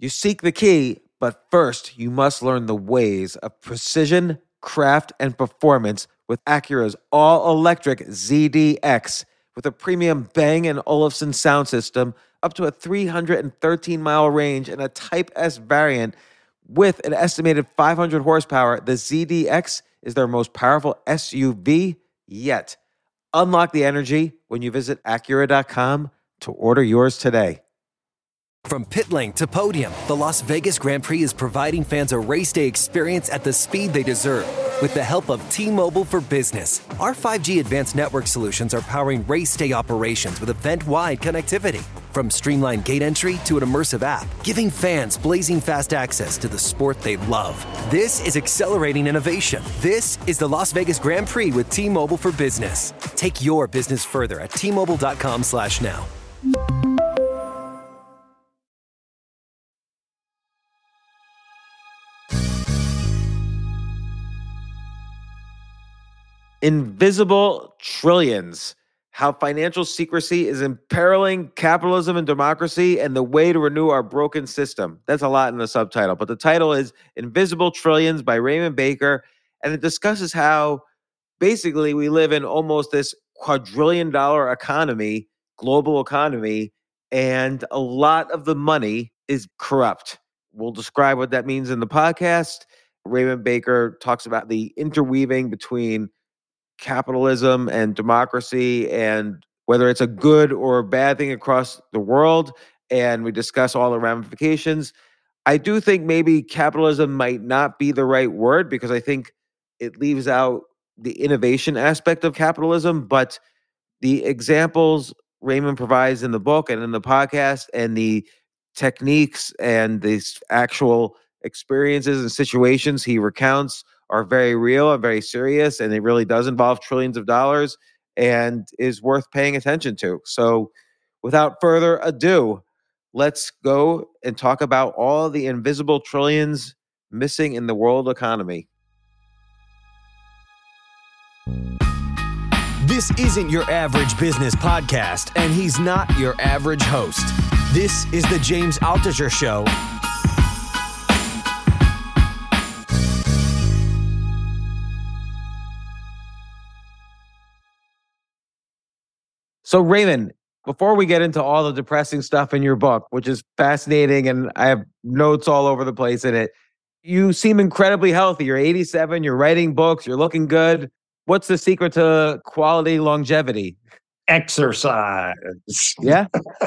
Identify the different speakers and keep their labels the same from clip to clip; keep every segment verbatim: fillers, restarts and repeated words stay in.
Speaker 1: You seek the key, but first you must learn the ways of precision, craft, and performance with Acura's all-electric Z D X. With a premium Bang and Olufsen sound system, up to a three hundred thirteen mile range, and a Type S variant with an estimated five hundred horsepower, the Z D X is their most powerful S U V yet. Unlock the energy when you visit Acura dot com to order yours today.
Speaker 2: From pit lane to podium, the Las Vegas Grand Prix is providing fans a race day experience at the speed they deserve. With the help of T-Mobile for Business, our five G advanced network solutions are powering race day operations with event-wide connectivity. From streamlined gate entry to an immersive app, giving fans blazing fast access to the sport they love. This is accelerating innovation. This is the Las Vegas Grand Prix with T-Mobile for Business. Take your business further at T Mobile dot com slash now.
Speaker 1: Invisible Trillions: How Financial Secrecy is Imperiling Capitalism and Democracy and the Way to Renew Our Broken System. That's a lot in the subtitle, but the title is Invisible Trillions by Raymond Baker, and it discusses how basically we live in almost this quadrillion dollar economy, global economy, and a lot of the money is corrupt. We'll describe what that means in the podcast. Raymond Baker talks about the interweaving between capitalism and democracy and whether it's a good or a bad thing across the world. And we discuss all the ramifications. I do think maybe capitalism might not be the right word because I think it leaves out the innovation aspect of capitalism. But the examples Raymond provides in the book and in the podcast and the techniques and the actual experiences and situations he recounts are very real and very serious, and it really does involve trillions of dollars and is worth paying attention to. So without further ado, let's go and talk about all the invisible trillions missing in the world economy.
Speaker 3: This isn't your average business podcast, and he's not your average host. This is the James Altucher Show.
Speaker 1: So Raymond, before we get into all the depressing stuff in your book, which is fascinating, and I have notes all over the place in it, you seem incredibly healthy. You're eighty-seven, you're writing books, you're looking good. What's the secret to quality longevity?
Speaker 4: Exercise.
Speaker 1: Yeah?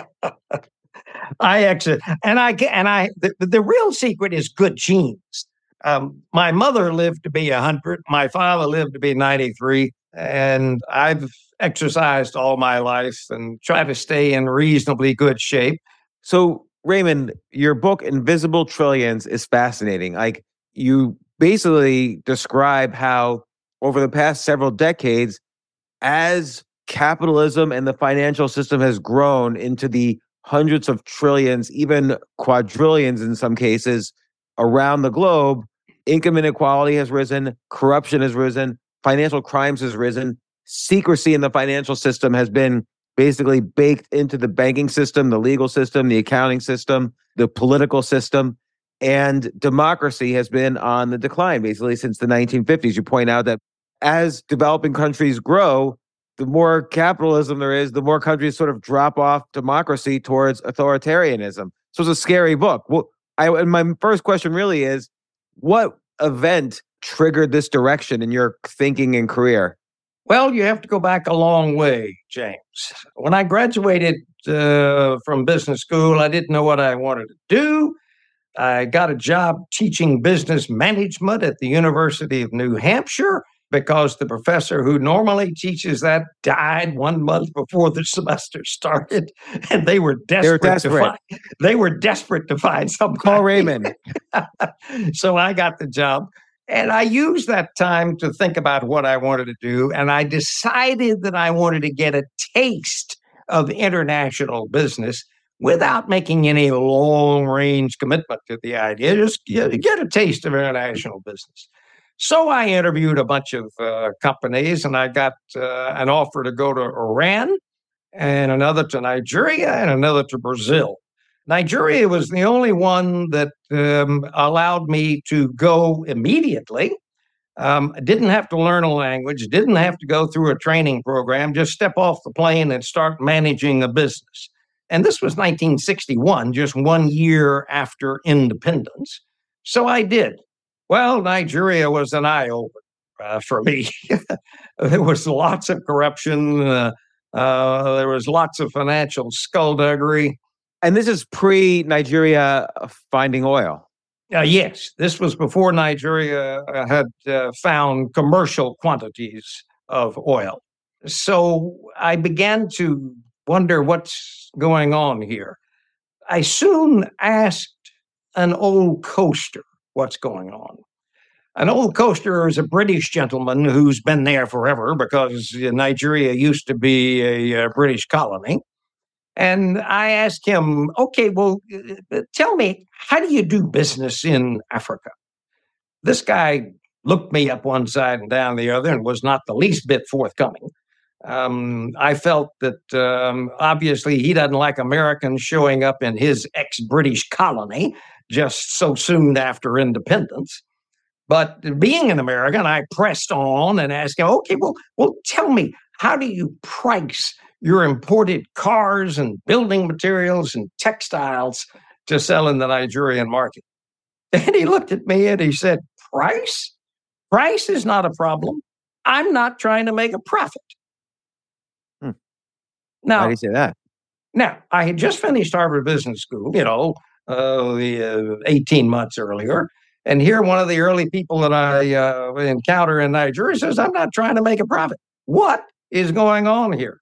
Speaker 4: I exit, and I and I. The, the real secret is good genes. Um, my mother lived to be a hundred. My father lived to be ninety-three, and I've exercised all my life and try to stay in reasonably good shape.
Speaker 1: So, Raymond, your book Invisible Trillions is fascinating. Like, you basically describe how over the past several decades, as capitalism and the financial system has grown into the hundreds of trillions, even quadrillions in some cases, around the globe, income inequality has risen, corruption has risen, financial crimes has risen, secrecy in the financial system has been basically baked into the banking system, the legal system, the accounting system, the political system, and democracy has been on the decline basically since the nineteen fifties. You point out that as developing countries grow, the more capitalism there is, the more countries sort of drop off democracy towards authoritarianism. So it's a scary book. Well, I, and my first question really is, what event triggered this direction in your thinking and career?
Speaker 4: Well, you have to go back a long way, James. When I graduated uh, from business school, I didn't know what I wanted to do. I got a job teaching business management at the University of New Hampshire because the professor who normally teaches that died one month before the semester started, and they were desperate, they were desperate. to find. They were desperate to find somebody.
Speaker 1: Call Raymond.
Speaker 4: So I got the job. And I used that time to think about what I wanted to do. And I decided that I wanted to get a taste of international business without making any long-range commitment to the idea. Just get, get a taste of international business. So I interviewed a bunch of uh, companies, and I got uh, an offer to go to Iran, and another to Nigeria, and another to Brazil. Nigeria was the only one that um, allowed me to go immediately. Um, I didn't have to learn a language, didn't have to go through a training program, just step off the plane and start managing a business. And this was nineteen sixty-one, just one year after independence. So I did. Well, Nigeria was an eye-opener uh, for me. There was lots of corruption. Uh, uh, there was lots of financial skullduggery.
Speaker 1: And this is pre-Nigeria finding oil.
Speaker 4: Uh, yes, this was before Nigeria had uh, found commercial quantities of oil. So I began to wonder what's going on here. I soon asked an old coaster what's going on. An old coaster is a British gentleman who's been there forever because Nigeria used to be a, a British colony. And I asked him, okay, well, tell me, how do you do business in Africa? This guy looked me up one side and down the other and was not the least bit forthcoming. Um, I felt that um, obviously he doesn't like Americans showing up in his ex-British colony just so soon after independence. But being an American, I pressed on and asked him, okay, well, well, tell me, how do you price your imported cars and building materials and textiles to sell in the Nigerian market? And he looked at me and he said, price? Price is not a problem. I'm not trying to make a profit.
Speaker 1: Hmm.
Speaker 4: Now,
Speaker 1: Why do you say that?
Speaker 4: Now, I had just finished Harvard Business School, you know, uh, the, uh, eighteen months earlier. And here, one of the early people that I uh, encounter in Nigeria says, I'm not trying to make a profit. What is going on here?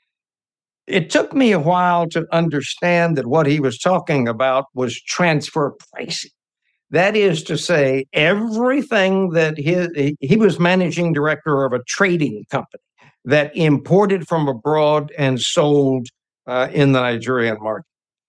Speaker 4: It took me a while to understand that what he was talking about was transfer pricing. That is to say, everything that his, he was managing director of a trading company that imported from abroad and sold uh, in the Nigerian market.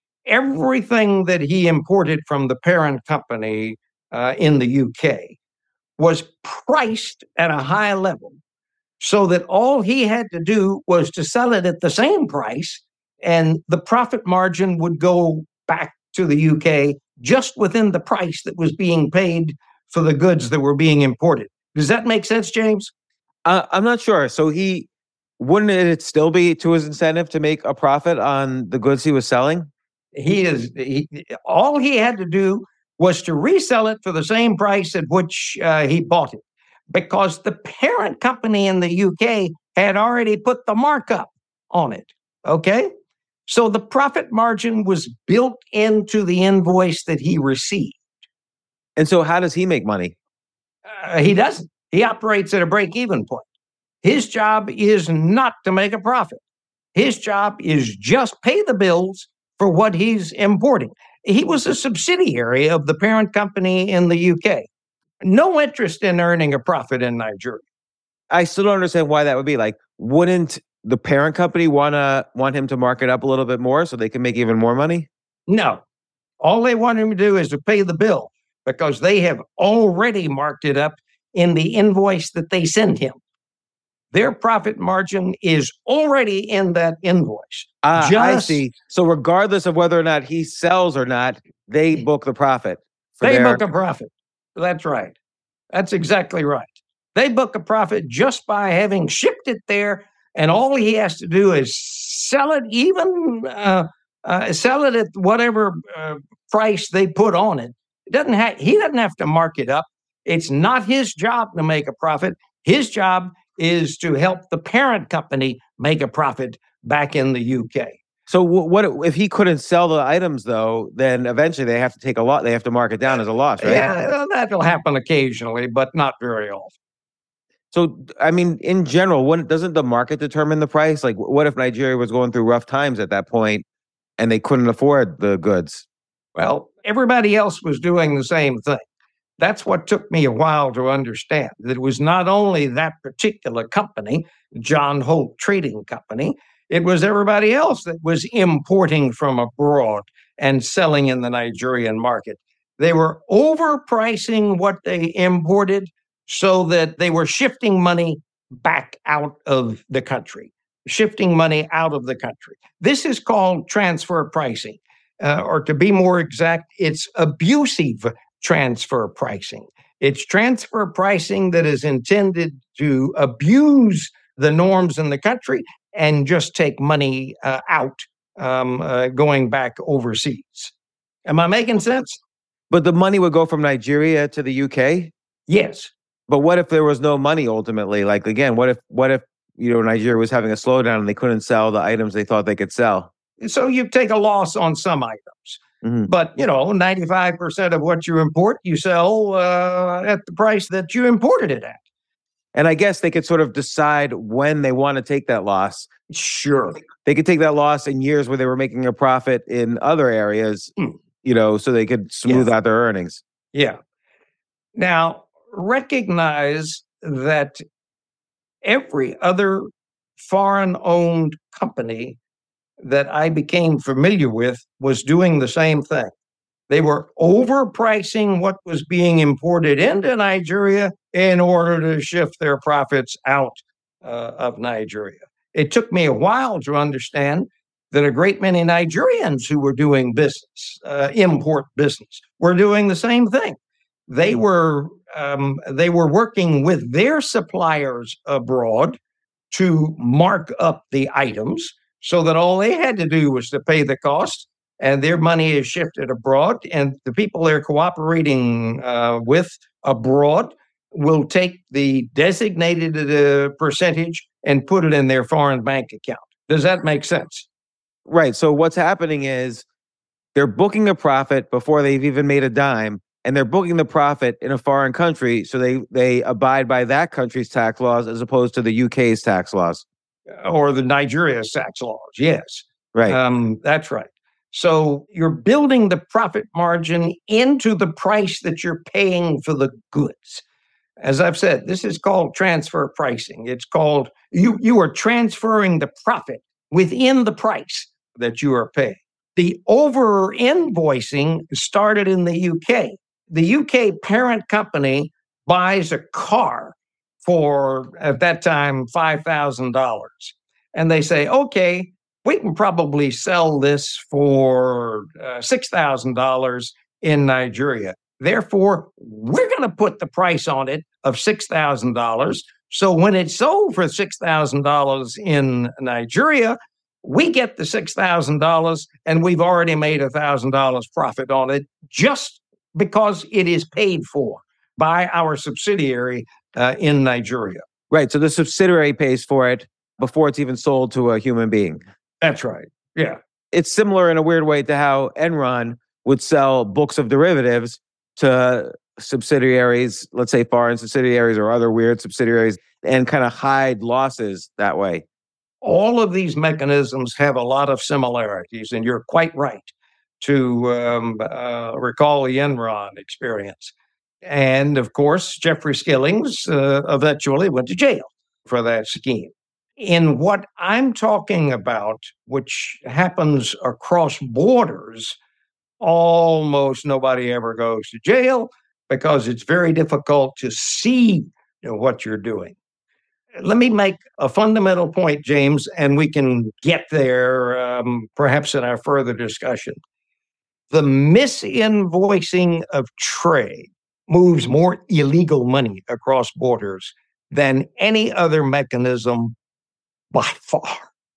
Speaker 4: Everything that he imported from the parent company uh, in the U K was priced at a high level so that all he had to do was to sell it at the same price, and the profit margin would go back to the U K just within the price that was being paid for the goods that were being imported. Does that make sense, James?
Speaker 1: Uh, I'm not sure. So he, wouldn't it still be to his incentive to make a profit on the goods he was selling?
Speaker 4: He is, he, all he had to do was to resell it for the same price at which uh, he bought it, because the parent company in the U K had already put the markup on it, okay? So the profit margin was built into the invoice that he received.
Speaker 1: And so how does he make money?
Speaker 4: Uh, he doesn't. He operates at a break-even point. His job is not to make a profit. His job is just pay the bills for what he's importing. He was a subsidiary of the parent company in the U K. No interest in earning a profit in Nigeria.
Speaker 1: I still don't understand why that would be. Like, wouldn't the parent company wanna want him to mark it up a little bit more so they can make even more money?
Speaker 4: No. All they want him to do is to pay the bill because they have already marked it up in the invoice that they send him. Their profit margin is already in that invoice.
Speaker 1: Ah,
Speaker 4: Just,
Speaker 1: I see. So regardless of whether or not he sells or not, they book the profit. for
Speaker 4: They
Speaker 1: their-
Speaker 4: book a profit. That's right. That's exactly right. They book a profit just by having shipped it there, and all he has to do is sell it, even uh, uh, sell it at whatever uh, price they put on it. It doesn't have. He doesn't have to mark it up. It's not his job to make a profit. His job is to help the parent company make a profit back in the U K.
Speaker 1: So wh- what if he couldn't sell the items though? Then eventually they have to take a lot. They have to mark it down as a loss, right?
Speaker 4: Yeah, that'll happen occasionally, but not very often.
Speaker 1: So I mean, in general, when doesn't the market determine the price? Like, what if Nigeria was going through rough times at that point and they couldn't afford the goods?
Speaker 4: Well, everybody else was doing the same thing. That's what took me a while to understand. That it was not only that particular company, John Holt Trading Company, it was everybody else that was importing from abroad and selling in the Nigerian market. They were overpricing what they imported so that they were shifting money back out of the country, shifting money out of the country. This is called transfer pricing. uh, or to be more exact, it's abusive transfer pricing. It's transfer pricing that is intended to abuse the norms in the country and just take money uh, out, um, uh, going back overseas. Am I making sense?
Speaker 1: But the money would go from Nigeria to the U K?
Speaker 4: Yes.
Speaker 1: But what if there was no money ultimately? Like, again, what if, what if, you know, Nigeria was having a slowdown and they couldn't sell the items they thought they could sell?
Speaker 4: So you take a loss on some items.
Speaker 1: Mm-hmm.
Speaker 4: But, you know, ninety-five percent of what you import, you sell uh, at the price that you imported it at.
Speaker 1: And I guess they could sort of decide when they want to take that loss.
Speaker 4: Sure.
Speaker 1: They could take that loss in years where they were making a profit in other areas,
Speaker 4: Hmm.
Speaker 1: you know, so they could smooth
Speaker 4: Yes.
Speaker 1: out their earnings.
Speaker 4: Yeah. Now, recognize that every other foreign-owned company that I became familiar with was doing the same thing. They were overpricing what was being imported into Nigeria in order to shift their profits out uh, of Nigeria. It took me a while to understand that a great many Nigerians who were doing business, uh, import business, were doing the same thing. They were um, they were working with their suppliers abroad to mark up the items so that all they had to do was to pay the cost, and their money is shifted abroad, and the people they're cooperating uh, with abroad will take the designated uh, percentage and put it in their foreign bank account. Does that make sense?
Speaker 1: Right. So what's happening is they're booking a profit before they've even made a dime, and they're booking the profit in a foreign country, so they they abide by that country's tax laws as opposed to the U K's tax laws.
Speaker 4: Or the Nigeria's tax laws, yes.
Speaker 1: Right.
Speaker 4: Um, that's right. So you're building the profit margin into the price that you're paying for the goods. As I've said, this is called transfer pricing. It's called, you, you are transferring the profit within the price that you are paying. The over invoicing started in the U K. The U K parent company buys a car for, at that time, five thousand dollars. And they say, okay, we can probably sell this for uh, six thousand dollars in Nigeria. Therefore, we're going to put the price on it of six thousand dollars. So when it's sold for six thousand dollars in Nigeria, we get the six thousand dollars and we've already made one thousand dollars profit on it just because it is paid for by our subsidiary uh, in Nigeria.
Speaker 1: Right. So the subsidiary pays for it before it's even sold to a human being.
Speaker 4: That's right. Yeah.
Speaker 1: It's similar in a weird way to how Enron would sell books of derivatives to subsidiaries, let's say foreign subsidiaries or other weird subsidiaries, and kind of hide losses that way.
Speaker 4: All of these mechanisms have a lot of similarities, and you're quite right to um, uh, recall the Enron experience. And of course, Jeffrey Skillings uh, eventually went to jail for that scheme. In what I'm talking about, which happens across borders, almost nobody ever goes to jail because it's very difficult to see, you know, what you're doing. Let me make a fundamental point, James, and we can get there um, perhaps in our further discussion. The misinvoicing of trade moves more illegal money across borders than any other mechanism by far,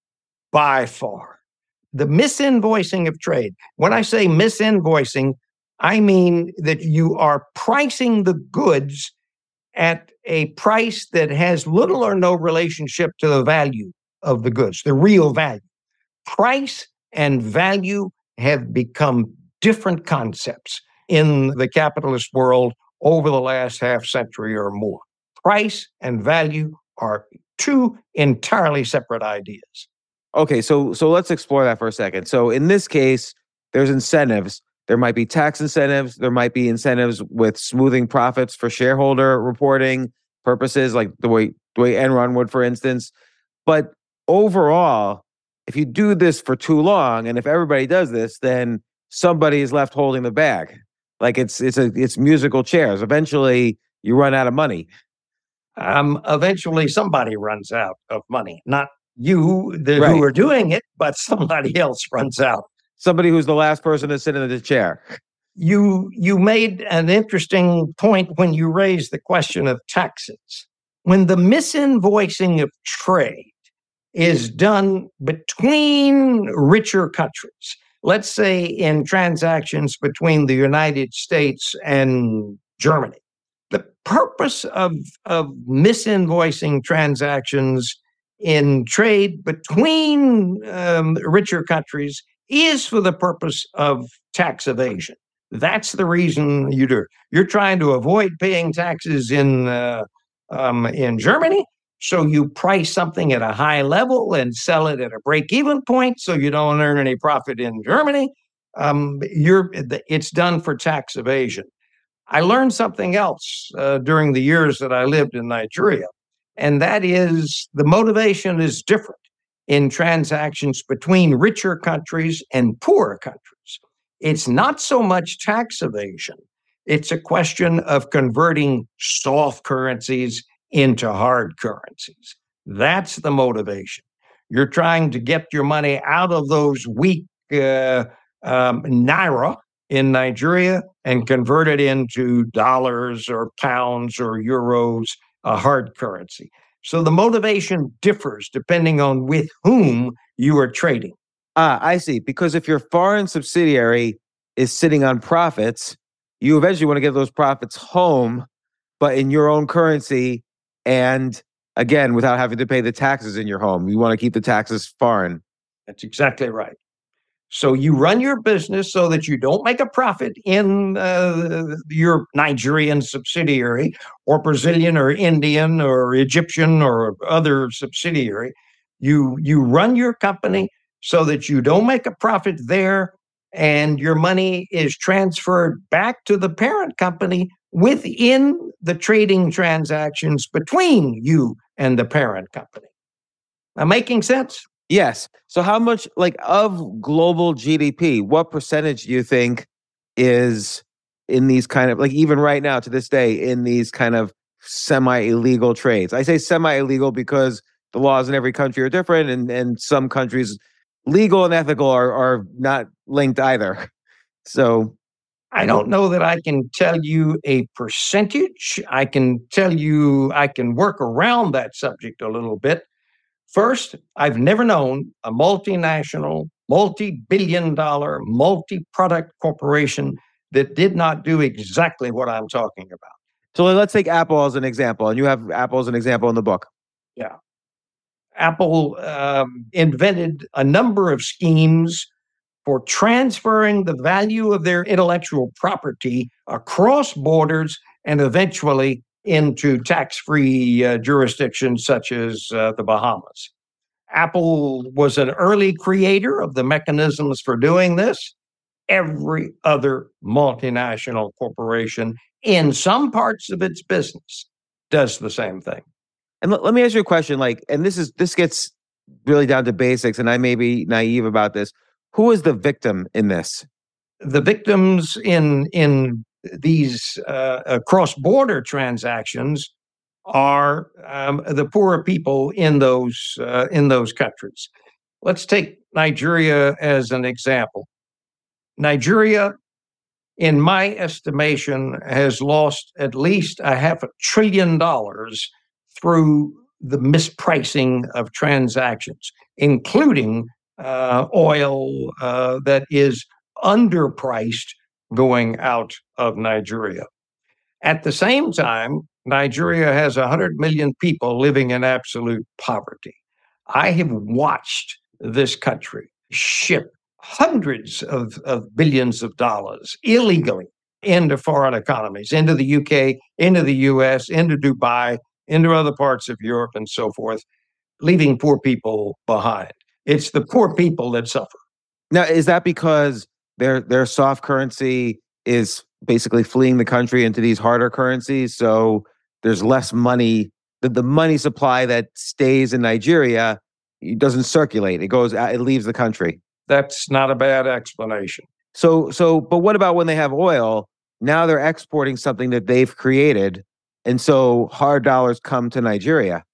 Speaker 4: by far. The misinvoicing of trade, when I say misinvoicing, I mean that you are pricing the goods at a price that has little or no relationship to the value of the goods, the real value. Price and value have become different concepts in the capitalist world over the last half century or more. Price and value are two entirely separate ideas.
Speaker 1: Okay, so so let's explore that for a second. So in this case, there's incentives. There might be tax incentives. There might be incentives with smoothing profits for shareholder reporting purposes, like the way the way Enron would, for instance. But overall, if you do this for too long, and if everybody does this, then somebody is left holding the bag. Like it's it's a it's musical chairs. Eventually, you run out of money.
Speaker 4: Um, eventually, somebody runs out of money. Not you, the,
Speaker 1: Right.
Speaker 4: who are doing it, but somebody else runs out.
Speaker 1: somebody who's the last person to sit in the chair.
Speaker 4: You you made an interesting point when you raised the question of taxes. When the misinvoicing of trade is done between richer countries, let's say in transactions between the United States and Germany, the purpose of, of misinvoicing transactions in trade between um, richer countries is for the purpose of tax evasion. That's the reason you do it. You're trying to avoid paying taxes in uh, um, in Germany, so you price something at a high level and sell it at a break-even point, so you don't earn any profit in Germany. Um, you're it's done for tax evasion. I learned something else uh, during the years that I lived in Nigeria, and that is the motivation is different in transactions between richer countries and poorer countries. It's not so much tax evasion. It's a question of converting soft currencies into hard currencies. That's the motivation. You're trying to get your money out of those weak uh, um, naira in Nigeria and convert it into dollars or pounds or euros, a hard currency. So the motivation differs depending on with whom you are trading.
Speaker 1: Ah, I see. Because if your foreign subsidiary is sitting on profits, you eventually want to get those profits home, but in your own currency, and again, without having to pay the taxes in your home. You want to keep the taxes foreign.
Speaker 4: That's exactly right. So you run your business so that you don't make a profit in uh, your Nigerian subsidiary or Brazilian or Indian or Egyptian or other subsidiary. You, you run your company so that you don't make a profit there, and your money is transferred back to the parent company within the trading transactions between you and the parent company. Am I making sense?
Speaker 1: Yes. So how much, like, of global G D P, what percentage do you think is in these kind of, like, even right now to this day, in these kind of semi-illegal trades? I say semi-illegal because the laws in every country are different, and, and some countries, legal and ethical, are, are not linked either. So
Speaker 4: I don't know that I can tell you a percentage. I can tell you I can work around that subject a little bit. First, I've never known a multinational, multi-billion dollar, multi-product corporation that did not do exactly what I'm talking about.
Speaker 1: So let's take Apple as an example, and you have Apple as an example in the book.
Speaker 4: Yeah. Apple um, invented a number of schemes for transferring the value of their intellectual property across borders and eventually into tax-free uh, jurisdictions such as uh, the Bahamas. Apple was an early creator of the mechanisms for doing this. Every other multinational corporation in some parts of its business does the same thing.
Speaker 1: And l- let me ask you a question, like, and this is this gets really down to basics, and I may be naive about this. Who is the victim in this?
Speaker 4: The victims in in these uh, uh, cross-border transactions are um, the poorer people in those uh, in those countries. Let's take Nigeria as an example. Nigeria, in my estimation, has lost at least a half a trillion dollars through the mispricing of transactions, including uh, oil uh, that is underpriced going out of Nigeria. At the same time, Nigeria has one hundred million people living in absolute poverty. I have watched this country ship hundreds of, of billions of dollars illegally into foreign economies, into the U K, into the U S, into Dubai, into other parts of Europe and so forth, leaving poor people behind. It's the poor people that suffer.
Speaker 1: Now, is that because their their soft currency is basically fleeing the country into these harder currencies? So there's less money, the, the money supply that stays in Nigeria, it doesn't circulate. It goes, it leaves the country.
Speaker 4: That's not a bad explanation.
Speaker 1: So, so, but what about when they have oil? Now they're exporting something that they've created, and so hard dollars come to Nigeria.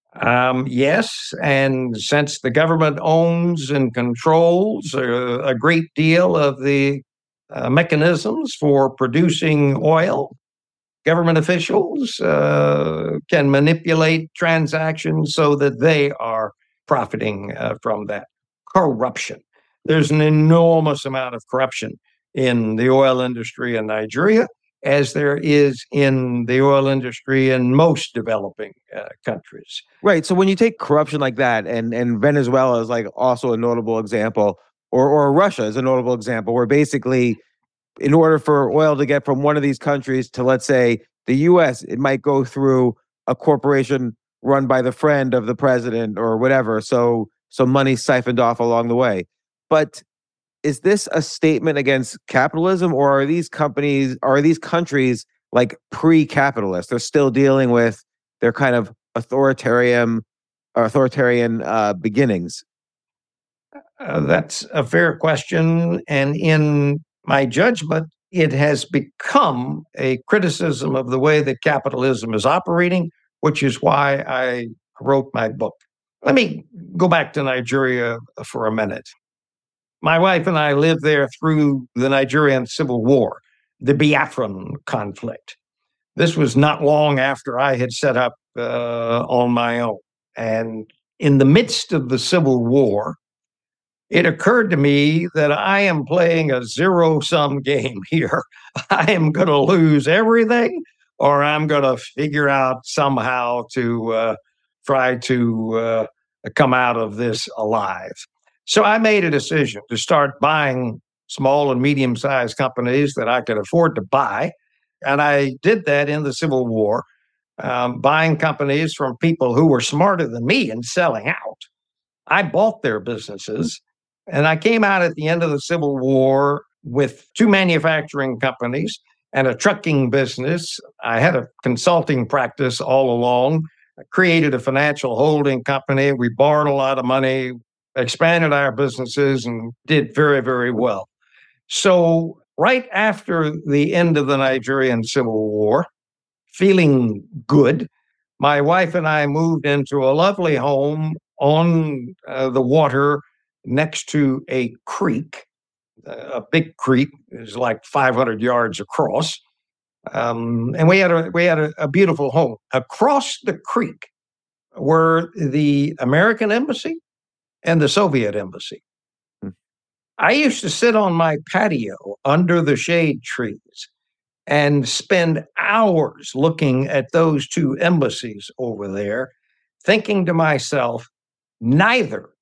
Speaker 4: Um, yes, and since the government owns and controls a, a great deal of the uh, mechanisms for producing oil, government officials uh, can manipulate transactions so that they are profiting uh, from that. Corruption. There's an enormous amount of corruption in the oil industry in Nigeria, as there is in the oil industry in most developing uh, countries.
Speaker 1: Right. So when you take corruption like that, and and Venezuela is like also a notable example, or or Russia is a notable example, where basically, in order for oil to get from one of these countries to, let's say, the U S, it might go through a corporation run by the friend of the president or whatever. So so money siphoned off along the way. But is this a statement against capitalism, or are these companies, are these countries like pre-capitalist? They're still dealing with their kind of authoritarian authoritarian uh, beginnings.
Speaker 4: Uh, that's a fair question. And in my judgment, it has become a criticism of the way that capitalism is operating, which is why I wrote my book. Let me go back to Nigeria for a minute. My wife and I lived there through the Nigerian Civil War, the Biafran conflict. This was not long after I had set up uh, on my own. And in the midst of the Civil War, it occurred to me that I am playing a zero-sum game here. I am going to lose everything, or I'm going to figure out somehow to uh, try to uh, come out of this alive. So I made a decision to start buying small and medium-sized companies that I could afford to buy. And I did that in the Civil War, um, buying companies from people who were smarter than me and selling out. I bought their businesses, and I came out at the end of the Civil War with two manufacturing companies and a trucking business. I had a consulting practice all along. I created a financial holding company. We borrowed a lot of money, expanded our businesses, and did very, very well. So right after the end of the Nigerian Civil War, feeling good, my wife and I moved into a lovely home on uh, the water next to a creek. A big creek is like five hundred yards across. Um, and we had a we had a, a beautiful home. Across the creek were the American Embassy and the Soviet Embassy. Hmm. I used to sit on my patio under the shade trees and spend hours looking at those two embassies over there, thinking to myself, neither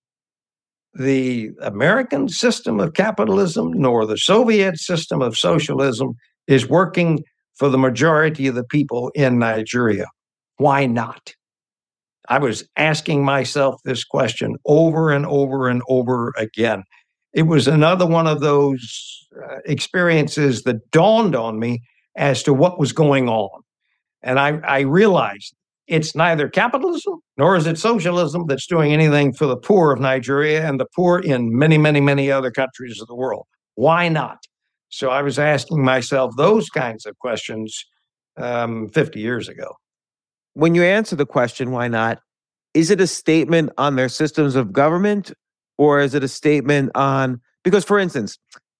Speaker 4: the American system of capitalism nor the Soviet system of socialism is working for the majority of the people in Nigeria. Why not? I was asking myself this question over and over and over again. It was another one of those uh, experiences that dawned on me as to what was going on. And I, I realized it's neither capitalism nor is it socialism that's doing anything for the poor of Nigeria and the poor in many, many, many other countries of the world. Why not? So I was asking myself those kinds of questions um, fifty years ago.
Speaker 1: When you answer the question, why not, is it a statement on their systems of government, or is it a statement on, because for instance,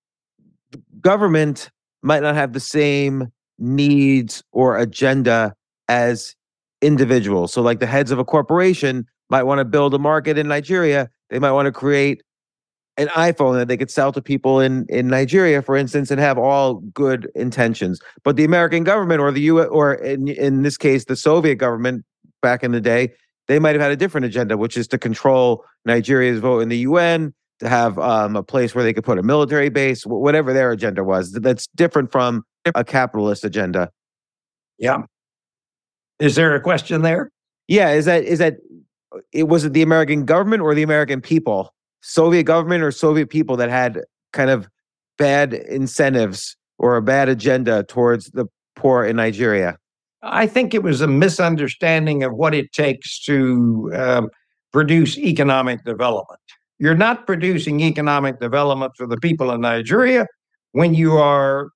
Speaker 1: government might not have the same needs or agenda as individuals. So like the heads of a corporation might want to build a market in Nigeria. They might want to create an iPhone that they could sell to people in, in Nigeria, for instance, and have all good intentions. But the American government, or the U S, or in, in this case, the Soviet government back in the day, they might have had a different agenda, which is to control Nigeria's vote in the U N, to have um, a place where they could put a military base, whatever their agenda was. That's different from a capitalist agenda.
Speaker 4: Yeah. Is there a question there?
Speaker 1: Yeah. Is that, is that, it was it the American government or the American people? Soviet government or Soviet people that had kind of bad incentives or a bad agenda towards the poor in Nigeria?
Speaker 4: I think it was a misunderstanding of what it takes to um, produce economic development. You're not producing economic development for the people in Nigeria when you are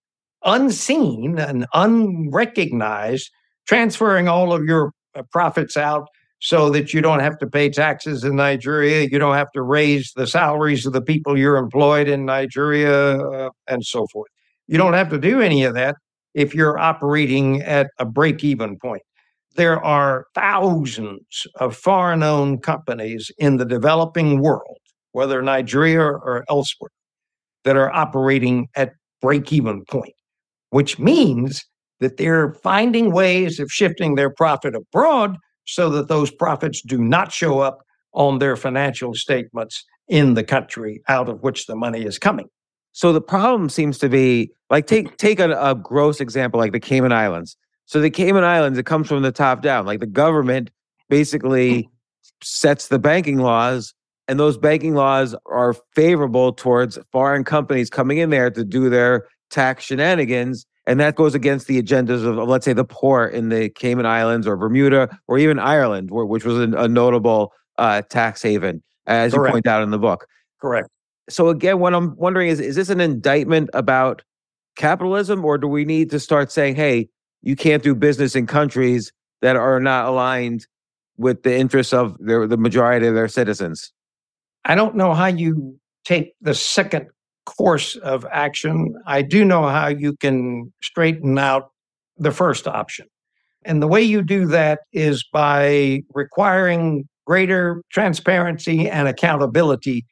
Speaker 4: unseen and unrecognized, transferring all of your profits out so that you don't have to pay taxes in Nigeria. You don't have to raise the salaries of the people you're employed in Nigeria, uh, and so forth. You don't have to do any of that if you're operating at a break-even point. There are thousands of foreign-owned companies in the developing world, whether Nigeria or elsewhere, that are operating at break-even point, which means that they're finding ways of shifting their profit abroad so that those profits do not show up on their financial statements in the country out of which the money is coming.
Speaker 1: So the problem seems to be, like, take take a, a gross example like the Cayman Islands. So the Cayman Islands, it comes from the top down. Like the government basically sets the banking laws, and those banking laws are favorable towards foreign companies coming in there to do their tax shenanigans. And that goes against the agendas of, let's say, the poor in the Cayman Islands or Bermuda or even Ireland, where, which was a, a notable uh, tax haven, as
Speaker 4: Correct.
Speaker 1: you point out in the book.
Speaker 4: Correct.
Speaker 1: So again, what I'm wondering is, is this an indictment about capitalism, or do we need to start saying, hey, you can't do business in countries that are not aligned with the interests of their, the majority of their citizens?
Speaker 4: I don't know how you take the second course of action. I do know how you can straighten out the first option. And the way you do that is by requiring greater transparency and accountability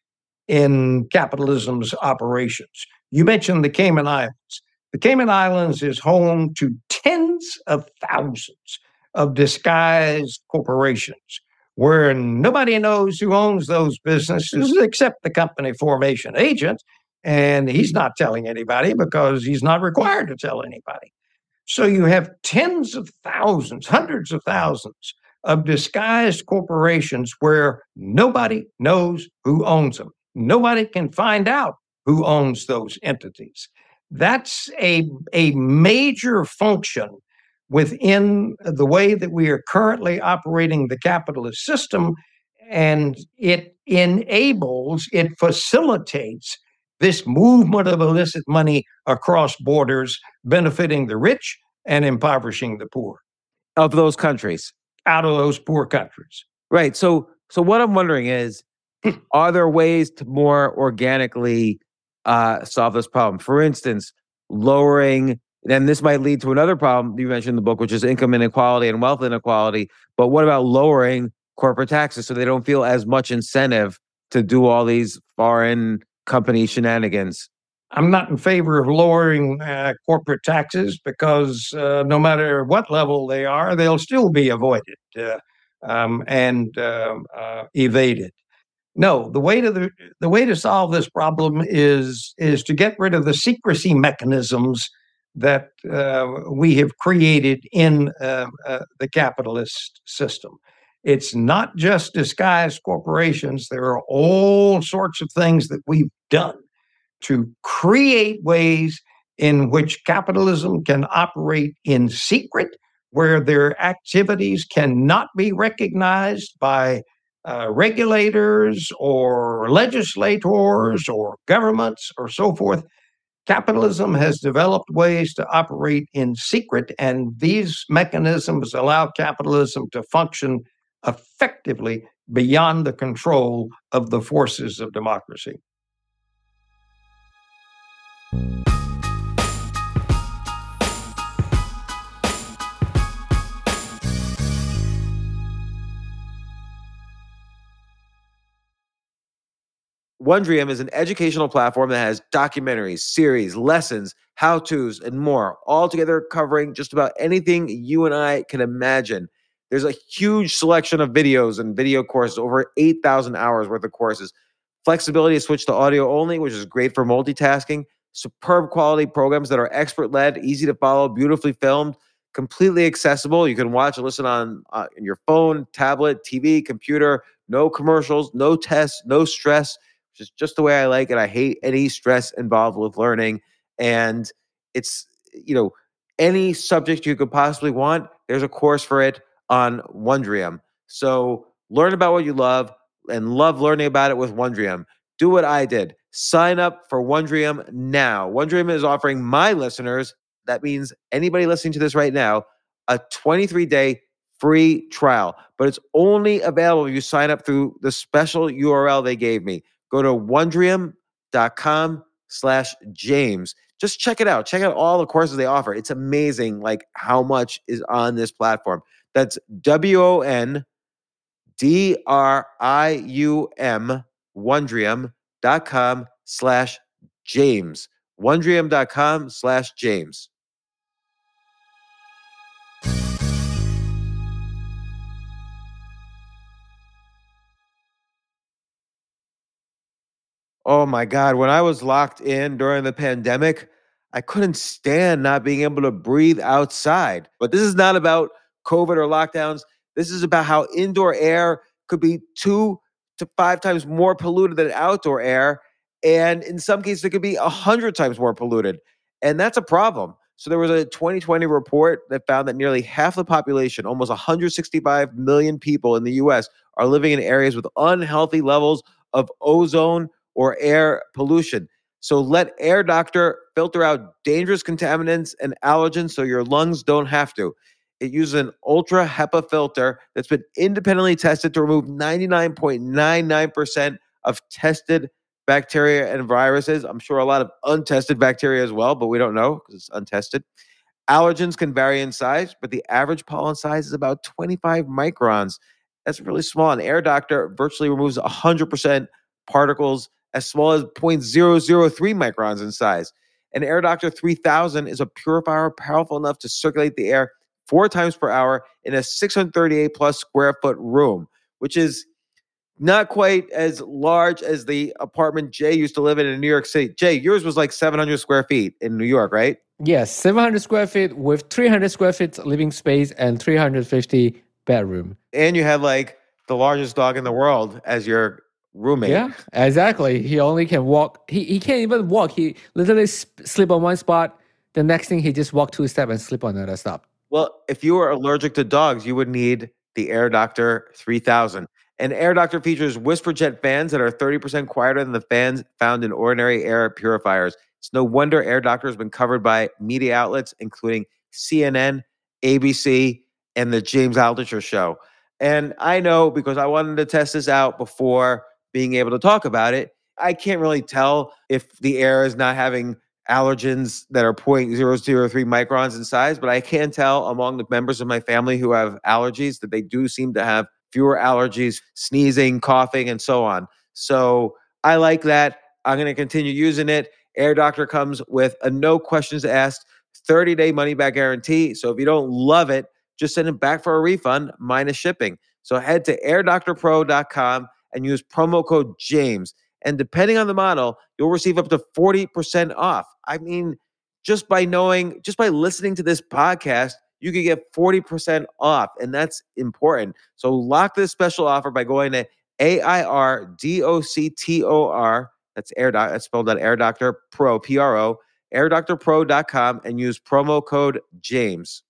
Speaker 4: in capitalism's operations. You mentioned the Cayman Islands. The Cayman Islands is home to tens of thousands of disguised corporations where nobody knows who owns those businesses except the company formation agent. And he's not telling anybody because he's not required to tell anybody. So you have tens of thousands, hundreds of thousands of disguised corporations where nobody knows who owns them. Nobody can find out who owns those entities. That's a, a major function within the way that we are currently operating the capitalist system, and it enables, it facilitates this movement of illicit money across borders, benefiting the rich and impoverishing the poor.
Speaker 1: Of those countries.
Speaker 4: Out of those poor countries.
Speaker 1: Right. So, so what I'm wondering is, are there ways to more organically uh, solve this problem? For instance, lowering, and this might lead to another problem you mentioned in the book, which is income inequality and wealth inequality. But what about lowering corporate taxes so they don't feel as much incentive to do all these foreign company shenanigans?
Speaker 4: I'm not in favor of lowering uh, corporate taxes because uh, no matter what level they are, they'll still be avoided uh, um, and uh, uh, evaded. No, the way to the, the way to solve this problem is is to get rid of the secrecy mechanisms that uh, we have created in uh, uh, the capitalist system. It's not just disguised corporations. There are all sorts of things that we've done to create ways in which capitalism can operate in secret, where their activities cannot be recognized by uh, regulators or legislators or governments or so forth. Capitalism has developed ways to operate in secret, and these mechanisms allow capitalism to function effectively beyond the control of the forces of democracy.
Speaker 1: Wondrium is an educational platform that has documentaries, series, lessons, how-tos, and more, all together covering just about anything you and I can imagine. There's a huge selection of videos and video courses, over eight thousand hours worth of courses. Flexibility to switch to audio only, which is great for multitasking. Superb quality programs that are expert-led, easy to follow, beautifully filmed, completely accessible. You can watch and listen on uh, your phone, tablet, T V, computer. No commercials, no tests, no stress. Which is just the way I like it. I hate any stress involved with learning. And it's, you know, any subject you could possibly want, there's a course for it on Wondrium. So learn about what you love and love learning about it with Wondrium. Do what I did. Sign up for Wondrium now. Wondrium is offering my listeners, that means anybody listening to this right now, a twenty-three day free trial, but it's only available if you sign up through the special U R L they gave me. Go to wondrium.com slash James. Just check it out. Check out all the courses they offer. It's amazing, like how much is on this platform. That's W O N D R I U M, wondrium.com slash James. Wondrium.com slash James. Oh my God. When I was locked in during the pandemic, I couldn't stand not being able to breathe outside. But this is not about COVID or lockdowns. This is about how indoor air could be two to five times more polluted than outdoor air. And in some cases, it could be a hundred times more polluted. And that's a problem. So there was a twenty twenty report that found that nearly half the population, almost one hundred sixty-five million people in the U S, are living in areas with unhealthy levels of ozone or air pollution. So let Air Doctor filter out dangerous contaminants and allergens so your lungs don't have to. It uses an ultra HEPA filter that's been independently tested to remove ninety-nine point nine nine percent of tested bacteria and viruses. I'm sure a lot of untested bacteria as well, but we don't know because it's untested. Allergens can vary in size, but the average pollen size is about twenty-five microns. That's really small. And Air Doctor virtually removes one hundred percent particles as small as zero point zero zero three microns in size. And Air Doctor three thousand is a purifier powerful enough to circulate the air four times per hour in a six hundred thirty-eight plus square foot room, which is not quite as large as the apartment Jay used to live in in New York City. Jay, yours was like seven hundred square feet in New York, right?
Speaker 5: Yes, seven hundred square feet with three hundred square feet living space and three hundred fifty bedroom.
Speaker 1: And you had like the largest dog in the world as your roommate.
Speaker 5: Yeah, exactly. He only can walk. He, he can't even walk. He literally sp- sleep on one spot. The next thing, he just walk two steps and sleep on another step.
Speaker 1: Well, if you were allergic to dogs, you would need the Air Doctor three thousand. And Air Doctor features WhisperJet fans that are thirty percent quieter than the fans found in ordinary air purifiers. It's no wonder Air Doctor has been covered by media outlets, including C N N, A B C, and the James Altucher Show. And I know because I wanted to test this out before being able to talk about it, I can't really tell if the air is not having allergens that are zero point zero zero three microns in size, but I can tell among the members of my family who have allergies that they do seem to have fewer allergies, sneezing, coughing, and so on. So I like that. I'm going to continue using it. Air Doctor comes with a no questions asked thirty-day money-back guarantee. So if you don't love it, just send it back for a refund minus shipping. So head to air doctor pro dot com and use promo code James. And depending on the model, you'll receive up to forty percent off. I mean, just by knowing, just by listening to this podcast, you can get forty percent off. And that's important. So lock this special offer by going to A I R D O C T O R. That's Air Doc, that's spelled out Air Doctor Pro, P R O, air doctor pro dot com and use promo code James.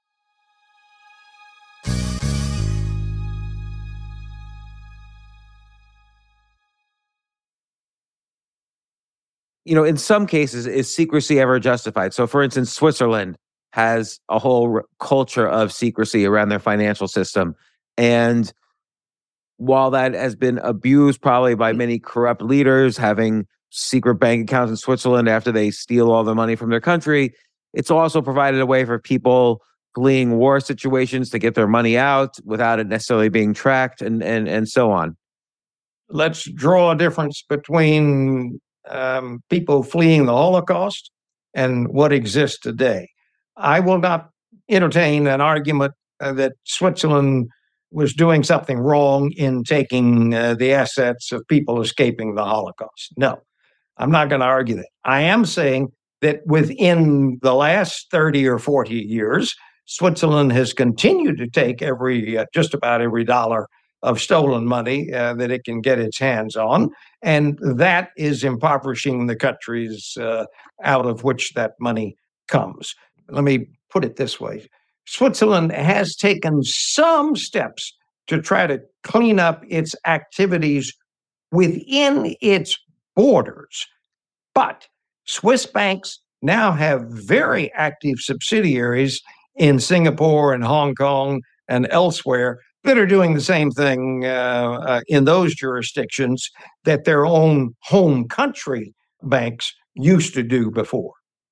Speaker 1: You know, in some cases, is secrecy ever justified? So, for instance, Switzerland has a whole r- culture of secrecy around their financial system. And while that has been abused probably by many corrupt leaders, having secret bank accounts in Switzerland after they steal all the money from their country, it's also provided a way for people fleeing war situations to get their money out without it necessarily being tracked and, and, and so on.
Speaker 4: Let's draw a difference between um, people fleeing the Holocaust and what exists today. I will not entertain an argument uh, that Switzerland was doing something wrong in taking uh, the assets of people escaping the Holocaust. No, I'm not going to argue that. I am saying that within the last thirty or forty years, Switzerland has continued to take every, uh, just about every dollar of stolen money uh, that it can get its hands on. And that is impoverishing the countries uh, out of which that money comes. Let me put it this way. Switzerland has taken some steps to try to clean up its activities within its borders. But Swiss banks now have very active subsidiaries in Singapore and Hong Kong and elsewhere that are doing the same thing uh, uh, in those jurisdictions that their own home country banks used to do before.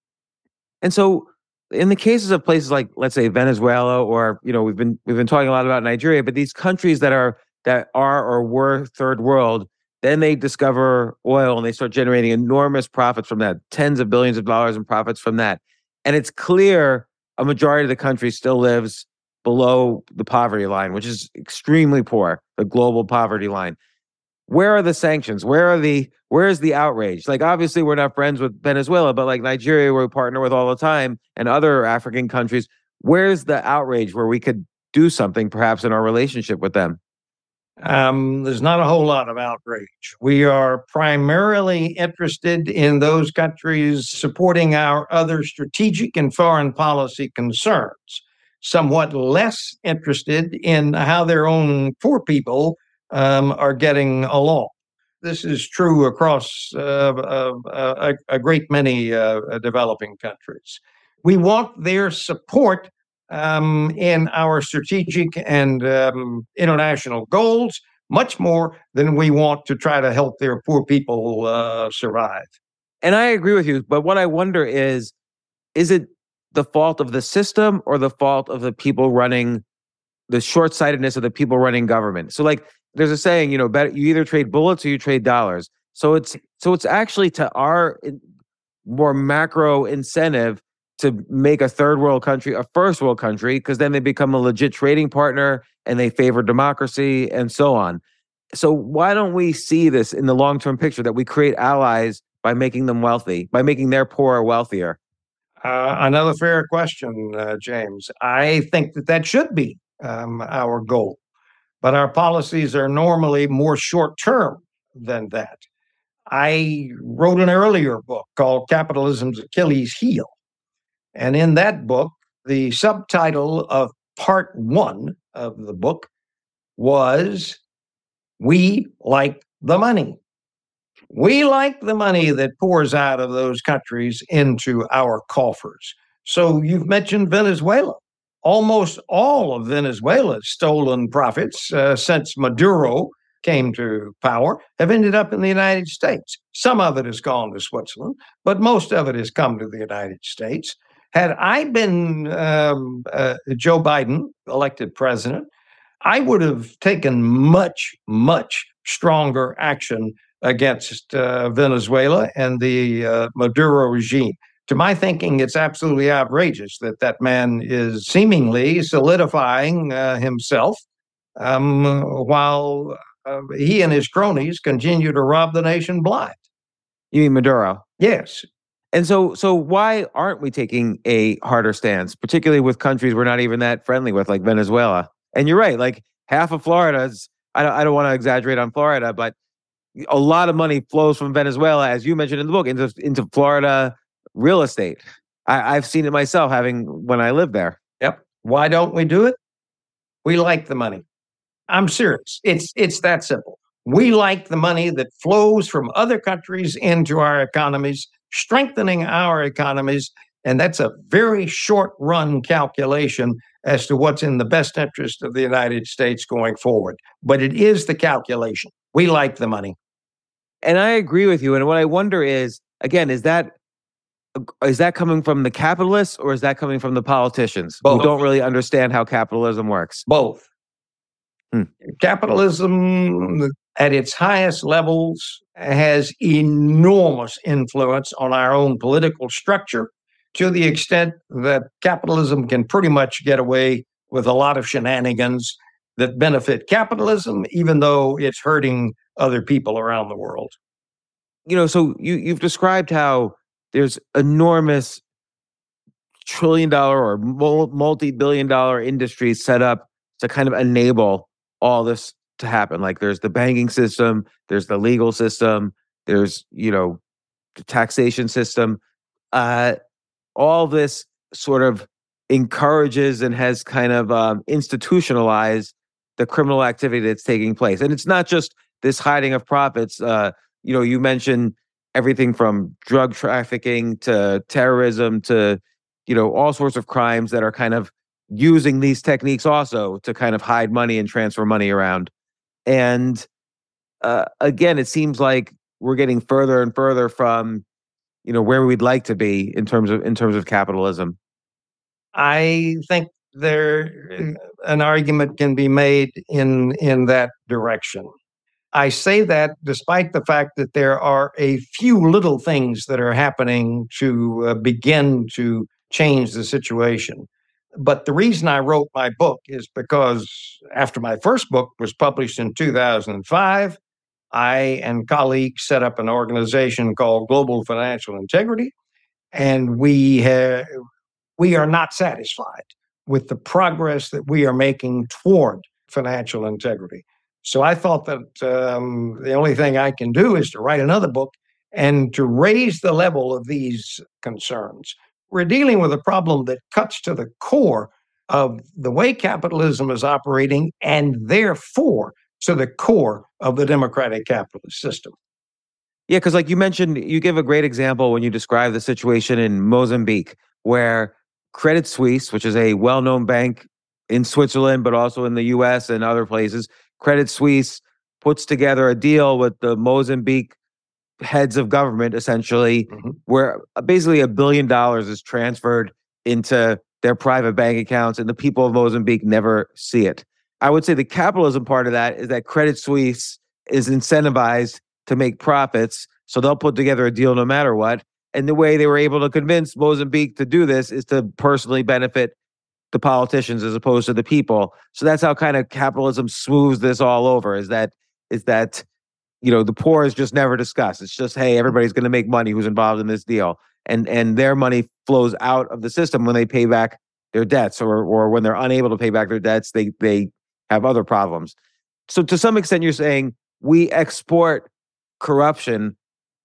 Speaker 1: And so in the cases of places like, let's say, Venezuela, or, you know, we've been we've been talking a lot about Nigeria, but these countries that are that are or were third world, then they discover oil and they start generating enormous profits from that, tens of billions of dollars in profits from that. And it's clear a majority of the country still lives below the poverty line, which is extremely poor, the global poverty line. Where are the sanctions? Where are the where is the outrage? Like, obviously we're not friends with Venezuela, but like Nigeria, we partner with all the time, and other African countries. Where's the outrage where we could do something perhaps in our relationship with them?
Speaker 4: Um, there's not a whole lot of outrage. We are primarily interested in those countries supporting our other strategic and foreign policy concerns, somewhat less interested in how their own poor people um, are getting along. This is true across uh, uh, a, a great many uh, developing countries. We want their support um, in our strategic and um, international goals much more than we want to try to help their poor people uh, survive.
Speaker 1: And I agree with you, but what I wonder is, is it the fault of the system or the fault of the people running, the short-sightedness of the people running government? So like, there's a saying, you know, better, you either trade bullets or you trade dollars. So it's so it's actually to our more macro incentive to make a third world country a first world country, because then they become a legit trading partner and they favor democracy and so on. So why don't we see this in the long-term picture, that we create allies by making them wealthy, by making their poor wealthier?
Speaker 4: Uh, another fair question, uh, James. I think that that should be um, our goal. But our policies are normally more short-term than that. I wrote an earlier book called Capitalism's Achilles Heel. And in that book, the subtitle of part one of the book was, "We Like the Money." We like the money that pours out of those countries into our coffers. So you've mentioned Venezuela. Almost all of Venezuela's stolen profits uh, since Maduro came to power have ended up in the United States. Some of it has gone to Switzerland, but most of it has come to the United States. Had I been um, uh, Joe Biden elected president, I would have taken much, much stronger action against uh, Venezuela and the uh, Maduro regime. To my thinking, it's absolutely outrageous that that man is seemingly solidifying uh, himself um, while uh, he and his cronies continue to rob the nation blind.
Speaker 1: You mean Maduro?
Speaker 4: Yes.
Speaker 1: And so, so why aren't we taking a harder stance, particularly with countries we're not even that friendly with, like Venezuela? And you're right, like half of Florida's, I don't, I don't want to exaggerate on Florida, but a lot of money flows from Venezuela, as you mentioned in the book, into, into Florida real estate. I, I've seen it myself, having when I lived there.
Speaker 4: Yep. Why don't we do it? We like the money. I'm serious. It's it's that simple. We like the money that flows from other countries into our economies, strengthening our economies, and that's a very short-run calculation as to what's in the best interest of the United States going forward. But it is the calculation. We like the money.
Speaker 1: And I agree with you. And what I wonder is, again, is that is that coming from the capitalists, or is that coming from the politicians
Speaker 4: Both.
Speaker 1: who don't really understand how capitalism works?
Speaker 4: Both.
Speaker 1: Hmm.
Speaker 4: Capitalism at its highest levels has enormous influence on our own political structure, to the extent that capitalism can pretty much get away with a lot of shenanigans that benefit capitalism, even though it's hurting other people around the world.
Speaker 1: You know, so you, you've described how there's enormous trillion dollar or multi-billion dollar industries set up to kind of enable all this to happen. Like, there's the banking system, there's the legal system, there's, you know, the taxation system. Uh, all this sort of encourages and has kind of um, institutionalized the criminal activity that's taking place. And it's not just this hiding of profits. Uh, you know, you mentioned everything from drug trafficking to terrorism to, you know, all sorts of crimes that are kind of using these techniques also to kind of hide money and transfer money around. And uh, again, it seems like we're getting further and further from, you know, where we'd like to be in terms of in terms of capitalism.
Speaker 4: I think there an argument can be made in in that direction. I say that despite the fact that there are a few little things that are happening to uh, begin to change the situation. But the reason I wrote my book is because after my first book was published in two thousand five, I and colleagues set up an organization called Global Financial Integrity, and we have, we are not satisfied with the progress that we are making toward financial integrity. So I thought that um, the only thing I can do is to write another book and to raise the level of these concerns. We're dealing with a problem that cuts to the core of the way capitalism is operating and therefore to the core of the democratic capitalist system.
Speaker 1: Yeah, because like you mentioned, you give a great example when you describe the situation in Mozambique, where Credit Suisse, which is a well-known bank in Switzerland, but also in the U S and other places, Credit Suisse puts together a deal with the Mozambique heads of government, essentially, mm-hmm. where basically a billion dollars is transferred into their private bank accounts, and the people of Mozambique never see it. I would say the capitalism part of that is that Credit Suisse is incentivized to make profits, so they'll put together a deal no matter what. And the way they were able to convince Mozambique to do this is to personally benefit the politicians as opposed to the people. So that's how kind of capitalism smooths this all over, is that is that you know the poor is just never discussed. It's just, hey, everybody's going to make money who's involved in this deal, and and their money flows out of the system when they pay back their debts, or or when they're unable to pay back their debts, they they have other problems. So to some extent, you're saying we export corruption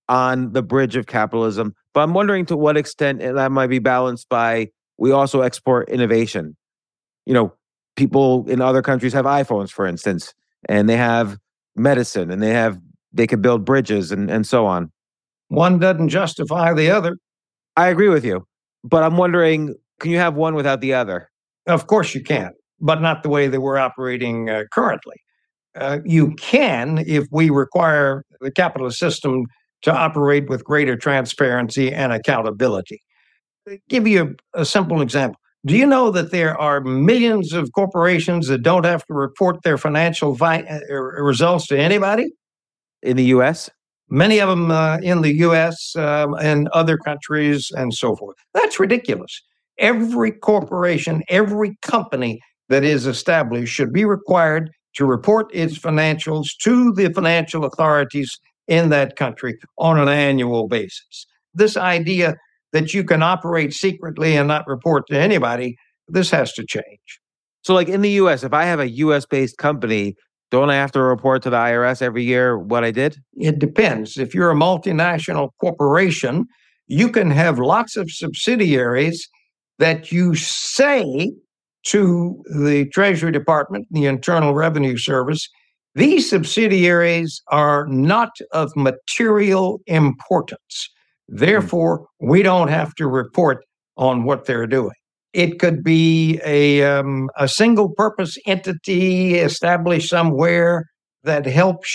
Speaker 1: on the bridge of capitalism, but I'm wondering to what extent that might be balanced by we also export innovation. You know, people in other countries have iPhones, for instance, and they have medicine, and they have they can build bridges and, and so on.
Speaker 4: One doesn't justify the other.
Speaker 1: I agree with you, but I'm wondering, can you have one without the other?
Speaker 4: Of course you can, but not the way that we're operating uh, currently. Uh, you can if we require the capitalist system to operate with greater transparency and accountability. I'll give you a, a simple example. Do you know that there are millions of corporations that don't have to report their financial vi- uh, results to anybody?
Speaker 1: In the U S?
Speaker 4: Many of them uh, in the U S um, and other countries and so forth. That's ridiculous. Every corporation, every company that is established should be required to report its financials to the financial authorities in that country on an annual basis. This idea that you can operate secretly and not report to anybody, this has to change.
Speaker 1: So like in the U S, if I have a U S-based company, don't I have to report to the I R S every year what I did?
Speaker 4: It depends. If you're a multinational corporation, you can have lots of subsidiaries that you say to the Treasury Department, the Internal Revenue Service, these subsidiaries are not of material importance. Therefore, we don't have to report on what they're doing. It could be a, um, a single-purpose entity established somewhere that helps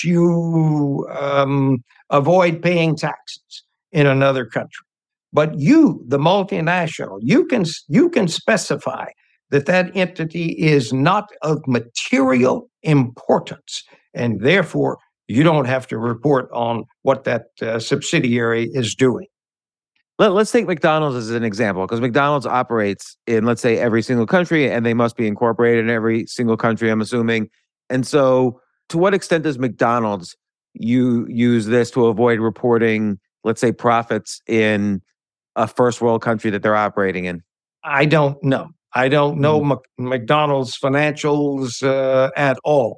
Speaker 4: you um, avoid paying taxes in another country. But you, the multinational, you can you can specify that that entity is not of material importance, and therefore you don't have to report on what that uh, subsidiary is doing.
Speaker 1: Let, let's take McDonald's as an example, because McDonald's operates in, let's say, every single country, and they must be incorporated in every single country, I'm assuming. And so to what extent does McDonald's you use this to avoid reporting, let's say, profits in a first world country that they're operating in?
Speaker 4: I don't know. I don't know mm-hmm. Mc- McDonald's financials uh, at all.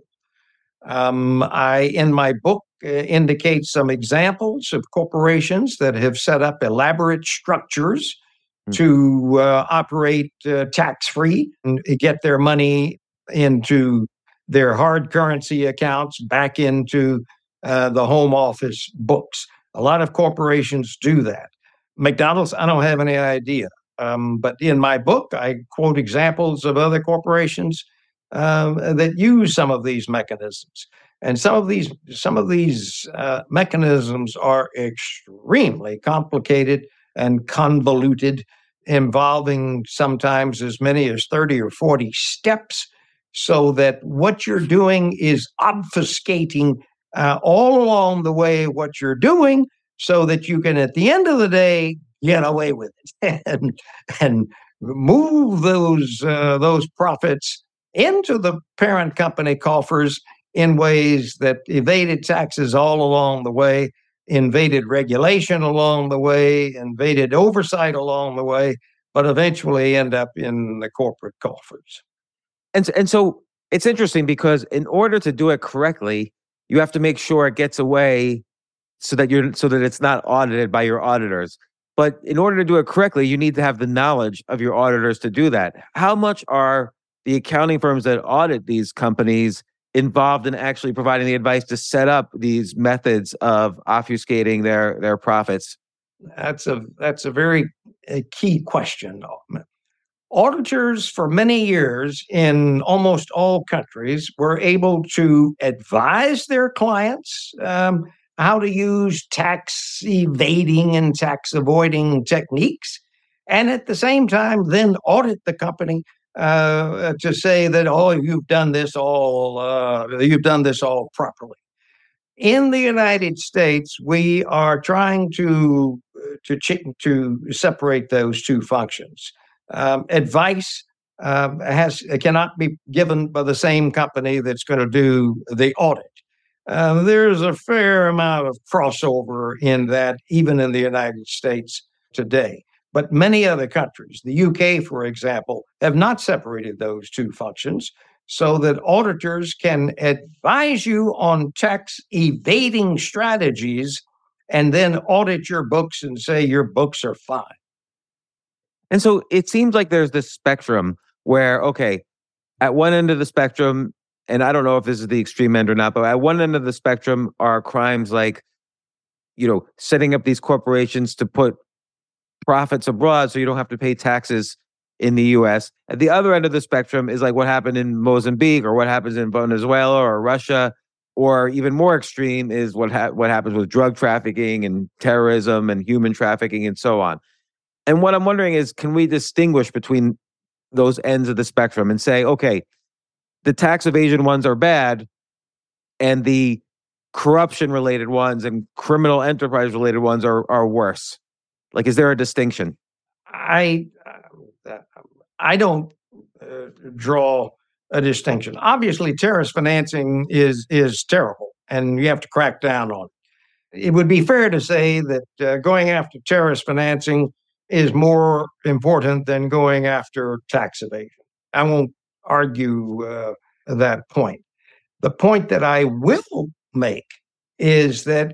Speaker 4: Um, I, in my book, uh, indicate some examples of corporations that have set up elaborate structures mm-hmm. to uh, operate uh, tax-free and get their money into their hard currency accounts back into uh, the home office books. A lot of corporations do that. McDonald's, I don't have any idea. Um, but in my book, I quote examples of other corporations um, that use some of these mechanisms. And some of these some of these uh, mechanisms are extremely complicated and convoluted, involving sometimes as many as thirty or forty steps, so that what you're doing is obfuscating uh, all along the way what you're doing, so that you can, at the end of the day, get away with it and and move those uh, those profits into the parent company coffers in ways that evaded taxes all along the way, invaded regulation along the way, invaded oversight along the way, but eventually end up in the corporate coffers.
Speaker 1: And and so it's interesting because in order to do it correctly, you have to make sure it gets away so that you're so that it's not audited by your auditors. But in order to do it correctly, you need to have the knowledge of your auditors to do that. How much are the accounting firms that audit these companies involved in actually providing the advice to set up these methods of obfuscating their their profits?
Speaker 4: That's a that's a very a key question. Auditors for many years in almost all countries were able to advise their clients um, how to use tax evading and tax avoiding techniques, and at the same time then audit the company uh, to say that, oh, you've done this all uh, you've done this all properly. In the United States, we are trying to to to separate those two functions. Um, advice um, has cannot be given by the same company that's going to do the audit. Uh, there's a fair amount of crossover in that, even in the United States today. But many other countries, the U K, for example, have not separated those two functions, so that auditors can advise you on tax evading strategies and then audit your books and say your books are fine.
Speaker 1: And so it seems like there's this spectrum where, okay, at one end of the spectrum, and I don't know if this is the extreme end or not, but at one end of the spectrum are crimes like, you know, setting up these corporations to put profits abroad so you don't have to pay taxes in the U S. At the other end of the spectrum is like what happened in Mozambique or what happens in Venezuela or Russia, or even more extreme is what ha- what happens with drug trafficking and terrorism and human trafficking and so on. And what I'm wondering is, can we distinguish between those ends of the spectrum and say, okay, the tax evasion ones are bad and the corruption related ones and criminal enterprise related ones are, are worse? Like, is there a distinction?
Speaker 4: I uh, I don't uh, draw a distinction. Obviously, terrorist financing is is terrible, and you have to crack down on it. It would be fair to say that uh, going after terrorist financing is more important than going after tax evasion. I won't argue uh, that point. The point that I will make is that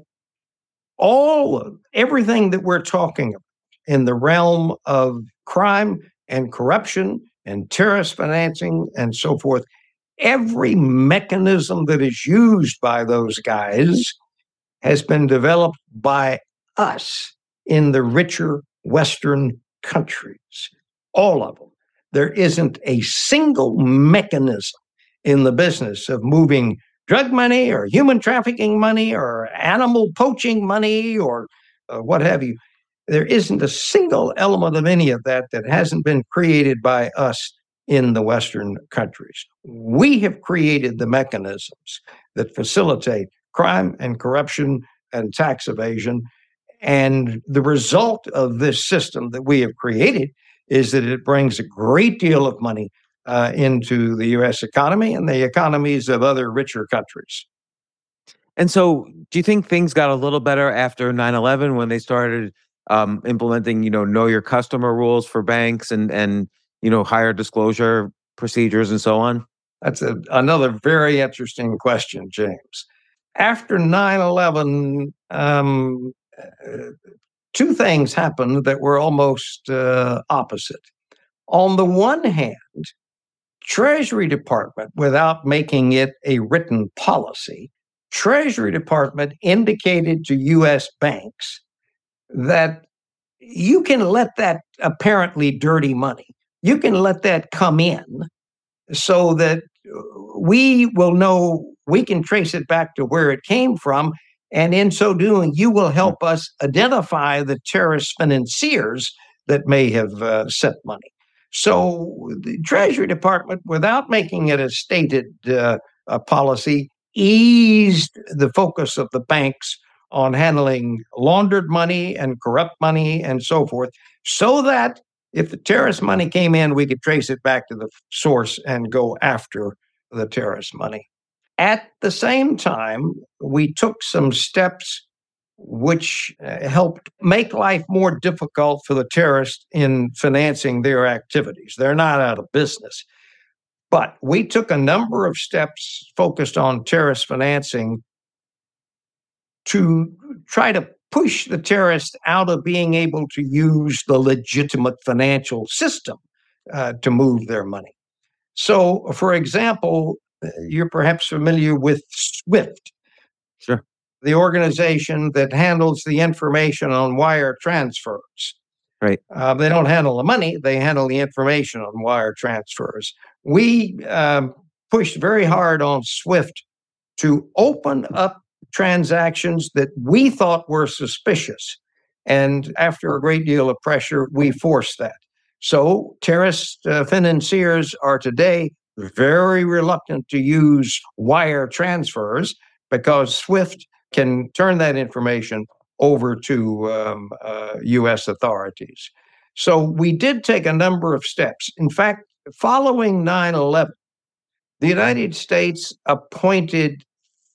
Speaker 4: all of everything that we're talking about in the realm of crime and corruption and terrorist financing and so forth, every mechanism that is used by those guys has been developed by us in the richer Western countries, all of them. There isn't a single mechanism in the business of moving drug money or human trafficking money or animal poaching money or uh, what have you. There isn't a single element of any of that that hasn't been created by us in the Western countries. We have created the mechanisms that facilitate crime and corruption and tax evasion. And the result of this system that we have created is that it brings a great deal of money uh, into the U S economy and the economies of other richer countries.
Speaker 1: And so do you think things got a little better after nine eleven when they started um, implementing, you know, know your customer rules for banks and, and, you know, higher disclosure procedures and so on?
Speaker 4: That's a, another very interesting question, James. After nine eleven, um, uh, two things happened that were almost uh, opposite. On the one hand, Treasury Department, without making it a written policy, Treasury Department indicated to U S banks that you can let that apparently dirty money, you can let that come in so that we will know, we can trace it back to where it came from. And in so doing, you will help us identify the terrorist financiers that may have uh, sent money. So the Treasury Department, without making it a stated uh, a policy, eased the focus of the banks on handling laundered money and corrupt money and so forth, so that if the terrorist money came in, we could trace it back to the source and go after the terrorist money. At the same time, we took some steps which uh, helped make life more difficult for the terrorists in financing their activities. They're not out of business. But we took a number of steps focused on terrorist financing to try to push the terrorists out of being able to use the legitimate financial system uh, to move their money. So, for example, you're perhaps familiar with SWIFT.
Speaker 1: Sure.
Speaker 4: The organization that handles the information on wire transfers.
Speaker 1: Right.
Speaker 4: Uh, they don't handle the money, they handle the information on wire transfers. We um, pushed very hard on SWIFT to open up transactions that we thought were suspicious. And after a great deal of pressure, we forced that. So terrorist uh, financiers are today very reluctant to use wire transfers because SWIFT can turn that information over to um, uh, U S authorities. So we did take a number of steps. In fact, following nine eleven, the United States appointed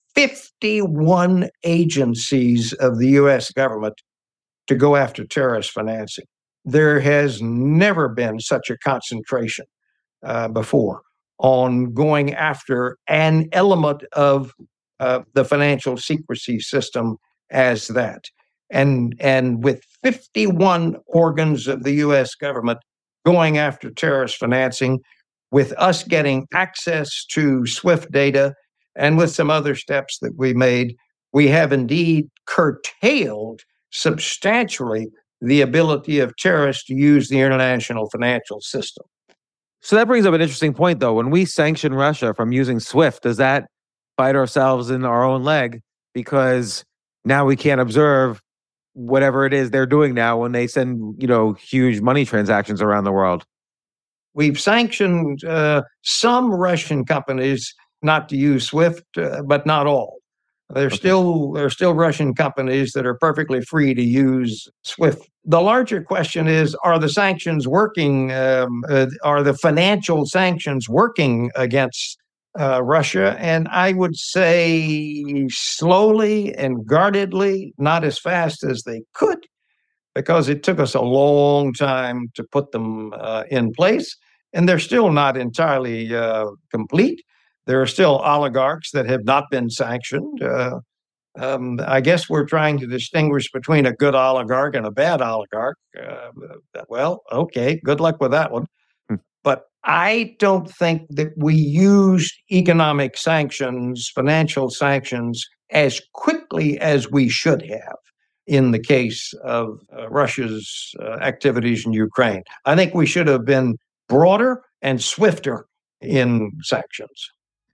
Speaker 4: fifty-one agencies of the U S government to go after terrorist financing. There has never been such a concentration uh, before on going after an element of uh, the financial secrecy system as that. And, and with fifty-one organs of the U S government going after terrorist financing, with us getting access to SWIFT data, and with some other steps that we made, we have indeed curtailed substantially the ability of terrorists to use the international financial system.
Speaker 1: So that brings up an interesting point, though. When we sanction Russia from using SWIFT, does that bite ourselves in our own leg? Because now we can't observe whatever it is they're doing now when they send, you know, huge money transactions around the world.
Speaker 4: We've sanctioned uh, some Russian companies not to use SWIFT, uh, but not all. There's okay. still there are still Russian companies that are perfectly free to use SWIFT. The larger question is: are the sanctions working? Um, uh, are the financial sanctions working against uh, Russia? And I would say slowly and guardedly, not as fast as they could, because it took us a long time to put them uh, in place, and they're still not entirely uh, complete. There are still oligarchs that have not been sanctioned. Uh, um, I guess we're trying to distinguish between a good oligarch and a bad oligarch. Uh, well, okay, good luck with that one. Hmm. But I don't think that we used economic sanctions, financial sanctions, as quickly as we should have in the case of uh, Russia's uh, activities in Ukraine. I think we should have been broader and swifter in sanctions.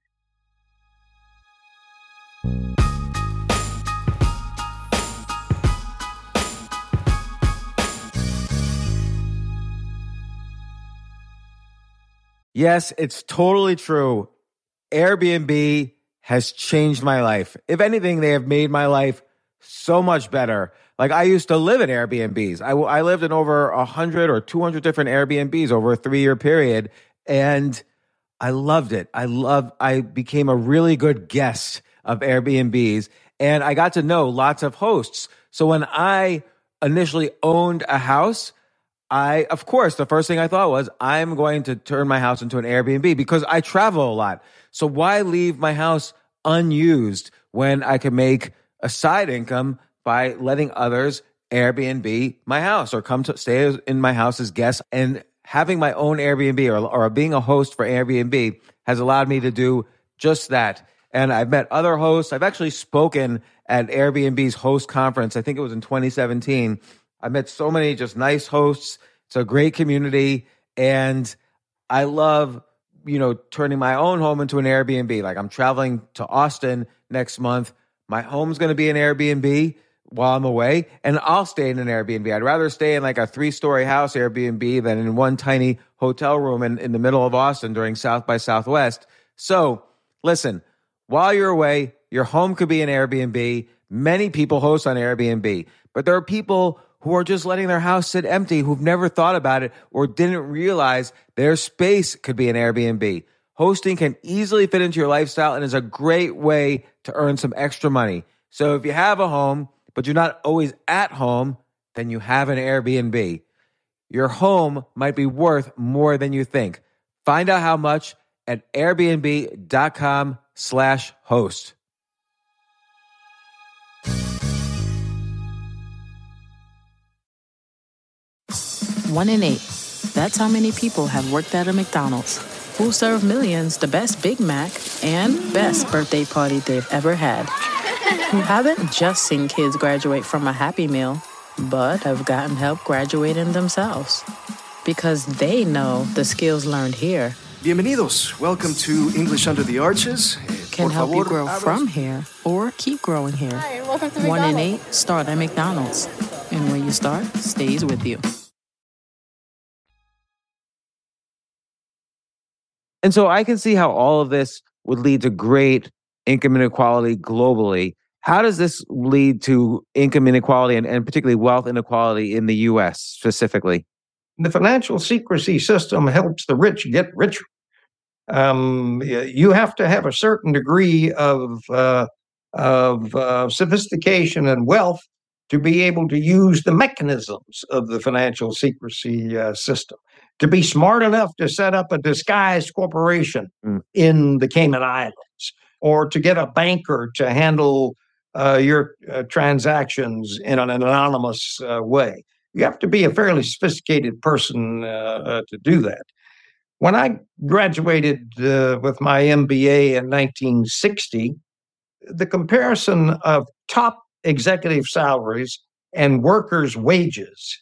Speaker 1: Yes, it's totally true. Airbnb has changed my life. If anything, they have made my life so much better. Like, I used to live in Airbnbs. I, I lived in over one hundred or two hundred different Airbnbs over a three-year period, and I loved it. I loved, I became a really good guest of Airbnbs, and I got to know lots of hosts. So when I initially owned a house, I, of course, the first thing I thought was, I'm going to turn my house into an Airbnb because I travel a lot. So why leave my house unused when I can make a side income by letting others Airbnb my house or come to stay in my house as guests? And having my own Airbnb or, or being a host for Airbnb has allowed me to do just that. And I've met other hosts. I've actually spoken at Airbnb's host conference. I think it was in twenty seventeen. I met so many just nice hosts. It's a great community. And I love, you know, turning my own home into an Airbnb. Like I'm traveling to Austin next month. My home's going to be an Airbnb while I'm away, and I'll stay in an Airbnb. I'd rather stay in like a three-story house Airbnb than in one tiny hotel room in, in the middle of Austin during South by Southwest. So listen, while you're away, your home could be an Airbnb. Many people host on Airbnb, but there are people who are just letting their house sit empty, who've never thought about it or didn't realize their space could be an Airbnb. Hosting can easily fit into your lifestyle and is a great way to earn some extra money. So if you have a home, but you're not always at home, then you have an Airbnb. Your home might be worth more than you think. Find out how much at airbnb.com slash host.
Speaker 6: One in eight. That's how many people have worked at a McDonald's. Who serve millions the best Big Mac and best birthday party they've ever had. Who haven't just seen kids graduate from a Happy Meal, but have gotten help graduating themselves. Because they know the skills learned here
Speaker 7: Bienvenidos. Welcome to English Under the Arches.
Speaker 6: can
Speaker 7: Por
Speaker 6: help you
Speaker 7: favor,
Speaker 6: grow
Speaker 7: abra-
Speaker 6: from here or keep growing here.
Speaker 8: Hi, and welcome to
Speaker 6: One in
Speaker 8: McDonald's.
Speaker 6: eight start at McDonald's. And when you start, stays with you.
Speaker 1: And so I can see how all of this would lead to great income inequality globally. How does this lead to income inequality and, and particularly wealth inequality in the U S specifically?
Speaker 4: The financial secrecy system helps the rich get richer. Um, y- you have to have a certain degree of uh, of uh, sophistication and wealth to be able to use the mechanisms of the financial secrecy uh, system. To be smart enough to set up a disguised corporation
Speaker 1: Mm.
Speaker 4: in the Cayman Islands, or to get a banker to handle uh, your uh, transactions in an anonymous uh, way. You have to be a fairly sophisticated person uh, uh, to do that. When I graduated uh, with my M B A in nineteen sixty, the comparison of top executive salaries and workers' wages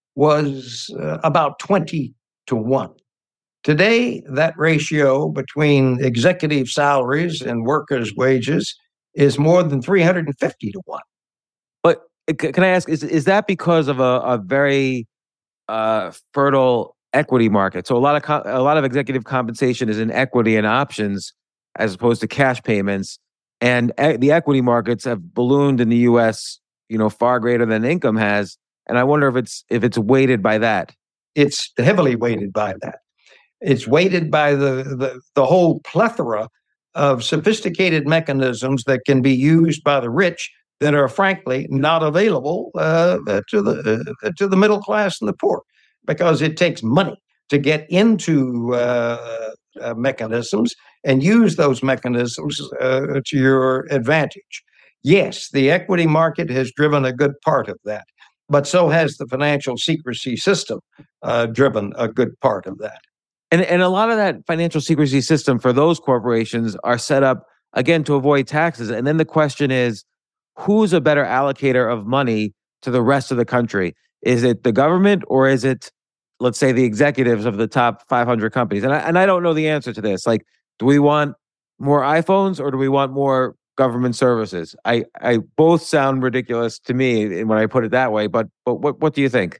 Speaker 4: was uh, about twenty to one. Today, that ratio between executive salaries and workers' wages is more than three hundred fifty to one.
Speaker 1: But uh, c- can I ask, is, is that because of a, a very uh, fertile equity market? So a lot of co- a lot of executive compensation is in equity and options as opposed to cash payments. And e- the equity markets have ballooned in the U S, you know, far greater than income has. And I wonder if it's if it's weighted by that.
Speaker 4: It's heavily weighted by that. It's weighted by the, the, the whole plethora of sophisticated mechanisms that can be used by the rich that are frankly not available uh, to the uh, to the middle class and the poor, because it takes money to get into uh, uh, mechanisms and use those mechanisms uh, to your advantage. Yes, the equity market has driven a good part of that, but so has the financial secrecy system uh, driven a good part of that.
Speaker 1: And and a lot of that financial secrecy system for those corporations are set up again to avoid taxes. And then the question is, who's a better allocator of money to the rest of the country? Is it the government, or is it, let's say, the executives of the top five hundred companies? And I, and I don't know the answer to this. Like, do we want more iPhones or do we want more government services? I, I both sound ridiculous to me when I put it that way. But but what what do you think?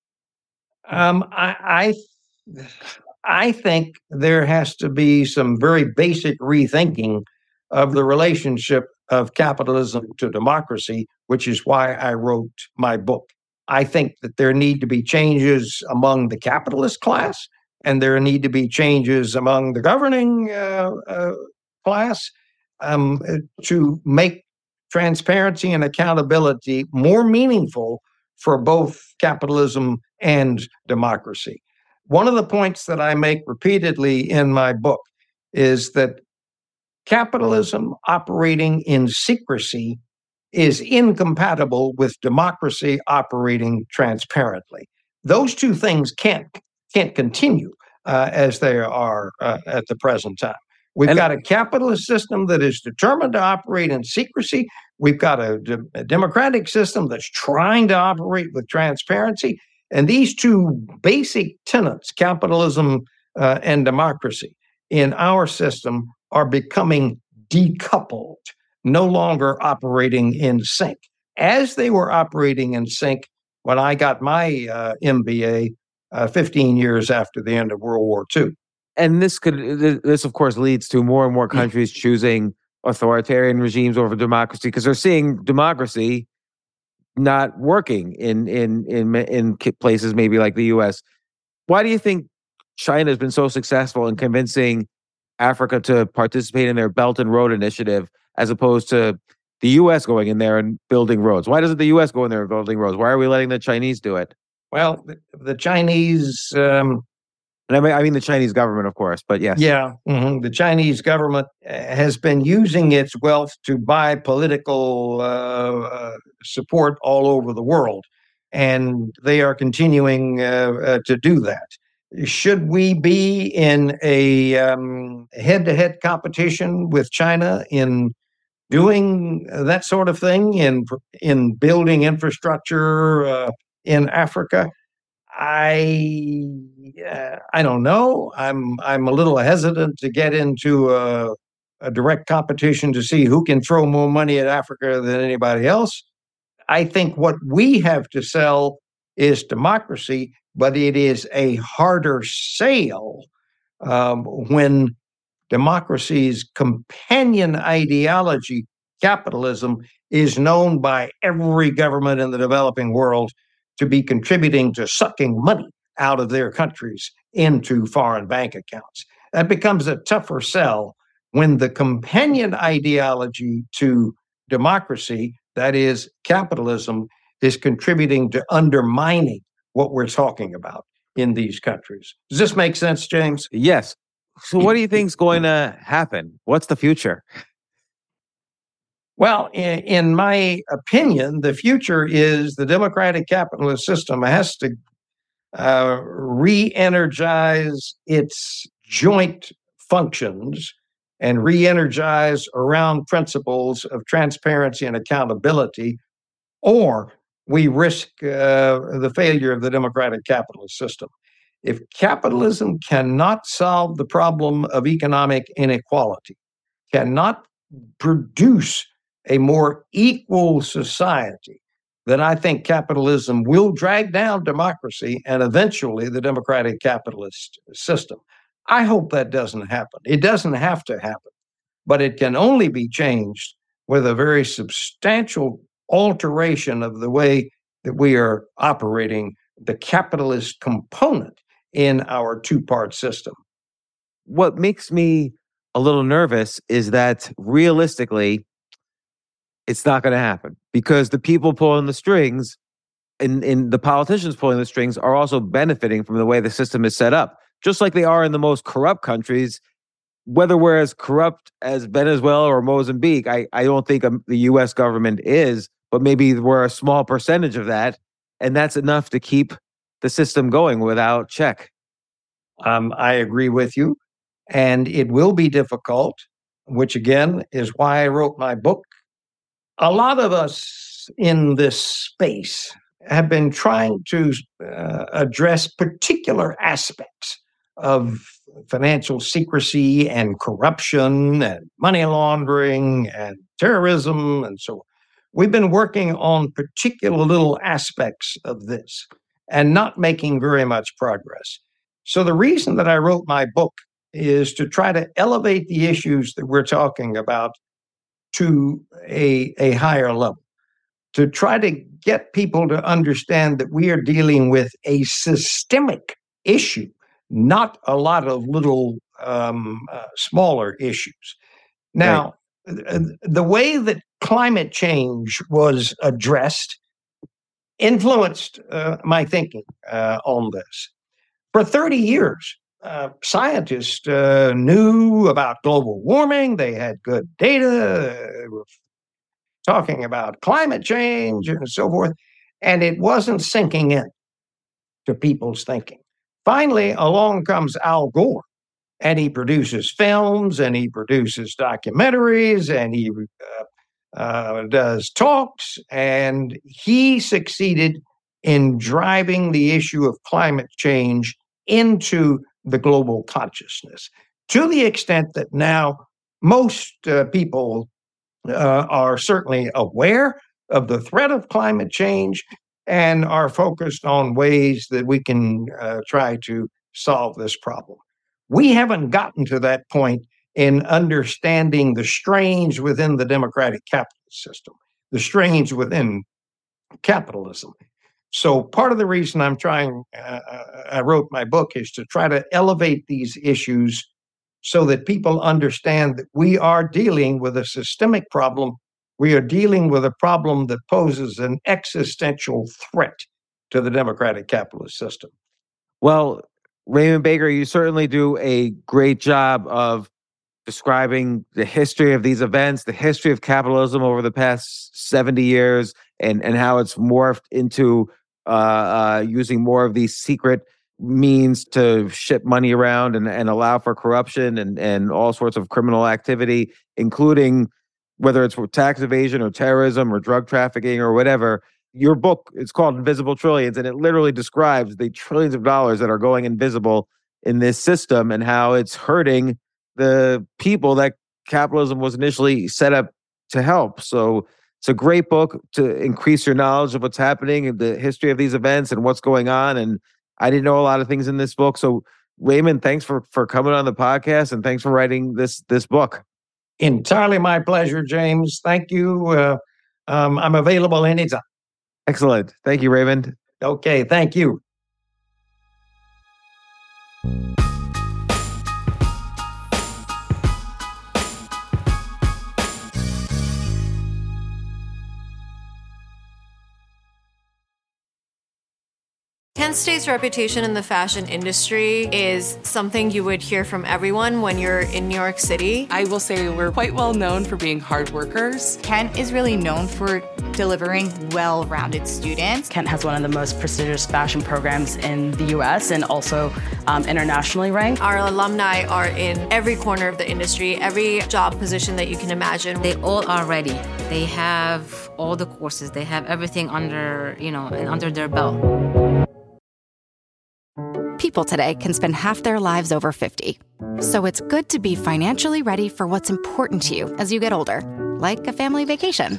Speaker 4: Um, I, I I think there has to be some very basic rethinking of the relationship of capitalism to democracy, which is why I wrote my book. I think that there need to be changes among the capitalist class, and there need to be changes among the governing uh, uh, class um, to make transparency and accountability more meaningful for both capitalism and democracy. One of the points that I make repeatedly in my book is that capitalism operating in secrecy is incompatible with democracy operating transparently. Those two things can't can't continue uh, as they are uh, at the present time. We've
Speaker 1: And-
Speaker 4: got a capitalist system that is determined to operate in secrecy. We've got a, a democratic system that's trying to operate with transparency. And these two basic tenets, capitalism uh, and democracy, in our system are becoming decoupled, no longer operating in sync. As they were operating in sync when I got my uh, M B A uh, fifteen years after the end of World War Two.
Speaker 1: And this could, this of course leads to more and more countries choosing authoritarian regimes over democracy because they're seeing democracy not working in in in in places maybe like the U S. Why do you think China has been so successful in convincing Africa to participate in their Belt and Road Initiative as opposed to the U S going in there and building roads? Why doesn't the U S go in there and building roads? Why are we letting the Chinese do it?
Speaker 4: Well, the, the Chinese, um,
Speaker 1: and I mean, I mean the Chinese government, of course, but yes.
Speaker 4: Yeah, mm-hmm. The Chinese government has been using its wealth to buy political uh, uh, support all over the world, and they are continuing uh, uh, to do that. Should we be in a um, head-to-head competition with China in doing that sort of thing, in in building infrastructure uh, in Africa? I uh, I don't know. I'm I'm a little hesitant to get into a, a direct competition to see who can throw more money at Africa than anybody else. I think what we have to sell is democracy, but it is a harder sale um, when democracy's companion ideology, capitalism, is known by every government in the developing world to be contributing to sucking money out of their countries into foreign bank accounts. That becomes a tougher sell when the companion ideology to democracy, that is capitalism, is contributing to undermining what we're talking about in these countries. Does this make sense, James?
Speaker 1: Yes. So what do you think is going to happen? What's the future?
Speaker 4: Well, in, in my opinion, the future is the democratic capitalist system has to uh, re-energize its joint functions and re-energize around principles of transparency and accountability, or we risk uh, the failure of the democratic capitalist system. If capitalism cannot solve the problem of economic inequality, cannot produce a more equal society, then I think capitalism will drag down democracy and eventually the democratic capitalist system. I hope that doesn't happen. It doesn't have to happen, but it can only be changed with a very substantial alteration of the way that we are operating the capitalist component in our two-part system.
Speaker 1: What makes me a little nervous is that realistically, it's not going to happen because the people pulling the strings and, and the politicians pulling the strings are also benefiting from the way the system is set up, just like they are in the most corrupt countries. Whether we're as corrupt as Venezuela or Mozambique, I, I don't think um, the U S government is, but maybe we're a small percentage of that. And that's enough to keep the system going without check.
Speaker 4: Um, I agree with you. And it will be difficult, which again is why I wrote my book. A lot of us in this space have been trying to uh, address particular aspects of financial secrecy and corruption and money laundering and terrorism and so on. We've been working on particular little aspects of this and not making very much progress. So the reason that I wrote my book is to try to elevate the issues that we're talking about to a, a higher level, to try to get people to understand that we are dealing with a systemic issue, not a lot of little um, uh, smaller issues. Now, right. The way that climate change was addressed influenced uh, my thinking uh, on this. For thirty years, uh, scientists uh, knew about global warming. They had good data. They were talking about climate change and so forth, and it wasn't sinking in to people's thinking. Finally, along comes Al Gore, and he produces films, and he produces documentaries, and he uh, uh, does talks, and he succeeded in driving the issue of climate change into the global consciousness to the extent that now most uh, people uh, are certainly aware of the threat of climate change and are focused on ways that we can uh, try to solve this problem. We haven't gotten to that point in understanding the strains within the democratic capitalist system, the strains within capitalism. So part of the reason I'm trying, uh, I wrote my book, is to try to elevate these issues so that people understand that we are dealing with a systemic problem. We are dealing with a problem that poses an existential threat to the democratic capitalist system.
Speaker 1: Well, Raymond Baker, you certainly do a great job of describing the history of these events, the history of capitalism over the past seventy years, and, and how it's morphed into uh, uh, using more of these secret means to ship money around and, and allow for corruption and, and all sorts of criminal activity, including whether it's for tax evasion or terrorism or drug trafficking or whatever. Your book, it's called Invisible Trillions, and it literally describes the trillions of dollars that are going invisible in this system and how it's hurting the people that capitalism was initially set up to help. So it's a great book to increase your knowledge of what's happening and the history of these events and what's going on. And I didn't know a lot of things in this book. So Raymond, thanks for, for coming on the podcast, and thanks for writing this, this book.
Speaker 4: Entirely my pleasure, James. Thank you. Uh, um, I'm available anytime.
Speaker 1: Excellent. Thank you, Raymond.
Speaker 4: Okay, thank you.
Speaker 8: Kent State's reputation in the fashion industry is something you would hear from everyone when you're in New York City.
Speaker 9: I will say we're quite well known for being hard workers.
Speaker 10: Kent is really known for delivering well-rounded students.
Speaker 11: Kent has one of the most prestigious fashion programs in the U S and also um, internationally ranked.
Speaker 8: Our alumni are in every corner of the industry, every job position that you can imagine.
Speaker 12: They all are ready. They have all the courses. They have everything under, you know, under their belt.
Speaker 13: People today can spend half their lives over fifty. So it's good to be financially ready for what's important to you as you get older, like a family vacation.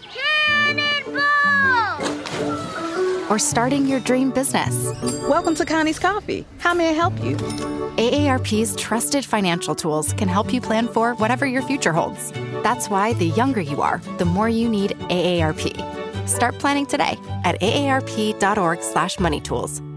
Speaker 13: Or starting your dream business.
Speaker 14: Welcome to Connie's Coffee. How may I help you?
Speaker 13: A A R P's trusted financial tools can help you plan for whatever your future holds. That's why the younger you are, the more you need A A R P. Start planning today at aarp.org slash money tools.